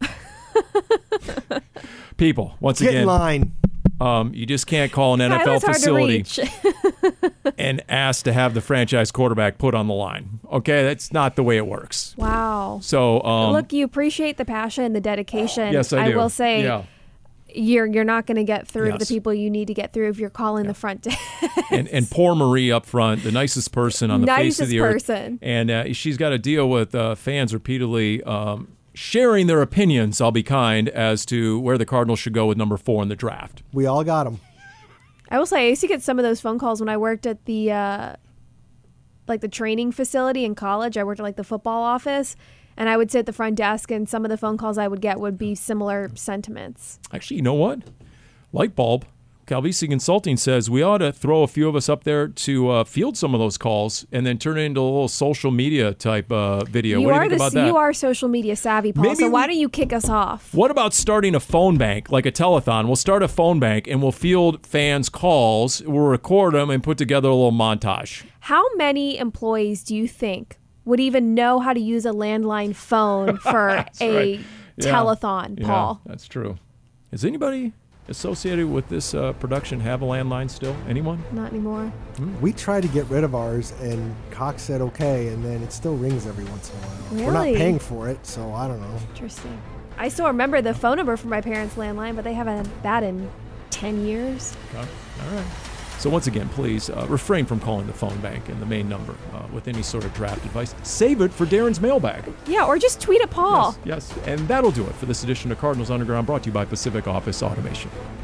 People, once Get again, in line. um, you just can't call an N F L Kyler's hard to facility reach. and ask to have the franchise quarterback put on the line. Okay, that's not the way it works. Wow. So, um, Look, you appreciate the passion, the dedication. yes, I do. will say yeah. you're you're not going to get through Yes. the people you need to get through if you're calling the front desk. and and poor Marie up front, the nicest person on the face of Nicest the earth, person. and uh, she's got to deal with uh, fans repeatedly um, sharing their opinions. I'll be kind as to where the Cardinals should go with number four in the draft. We all got them. I will say I used to get some of those phone calls when I worked at the uh, like the training facility in college. I worked at like the football office, and I would sit at the front desk, and some of the phone calls I would get would be similar sentiments. Actually, you know what? Light bulb. Calvisi Consulting says we ought to throw a few of us up there to uh, field some of those calls and then turn it into a little social media type uh, video. You what do are you think the about that? you are social media savvy, Paul. Maybe so why we- don't you kick us off? What about starting a phone bank, like a telethon? We'll start a phone bank and we'll field fans' calls. We'll record them and put together a little montage. How many employees do you think would even know how to use a landline phone for a right. Yeah. telethon, Yeah, Paul? that's true. Is anybody associated with this uh, production have a landline still? Anyone? Not anymore. We tried to get rid of ours, and Cox said okay, and then it still rings every once in a while. We're not Really? paying for it, so I don't know. Interesting. I still remember the phone number for my parents' landline, but they haven't had that in ten years. Okay. All right. So once again, please uh, refrain from calling the phone bank and the main number uh, with any sort of draft advice. Save it for Darren's mailbag. Yeah, or just tweet at Paul. Yes, yes. And that'll do it for this edition of Cardinals Underground, brought to you by Pacific Office Automation.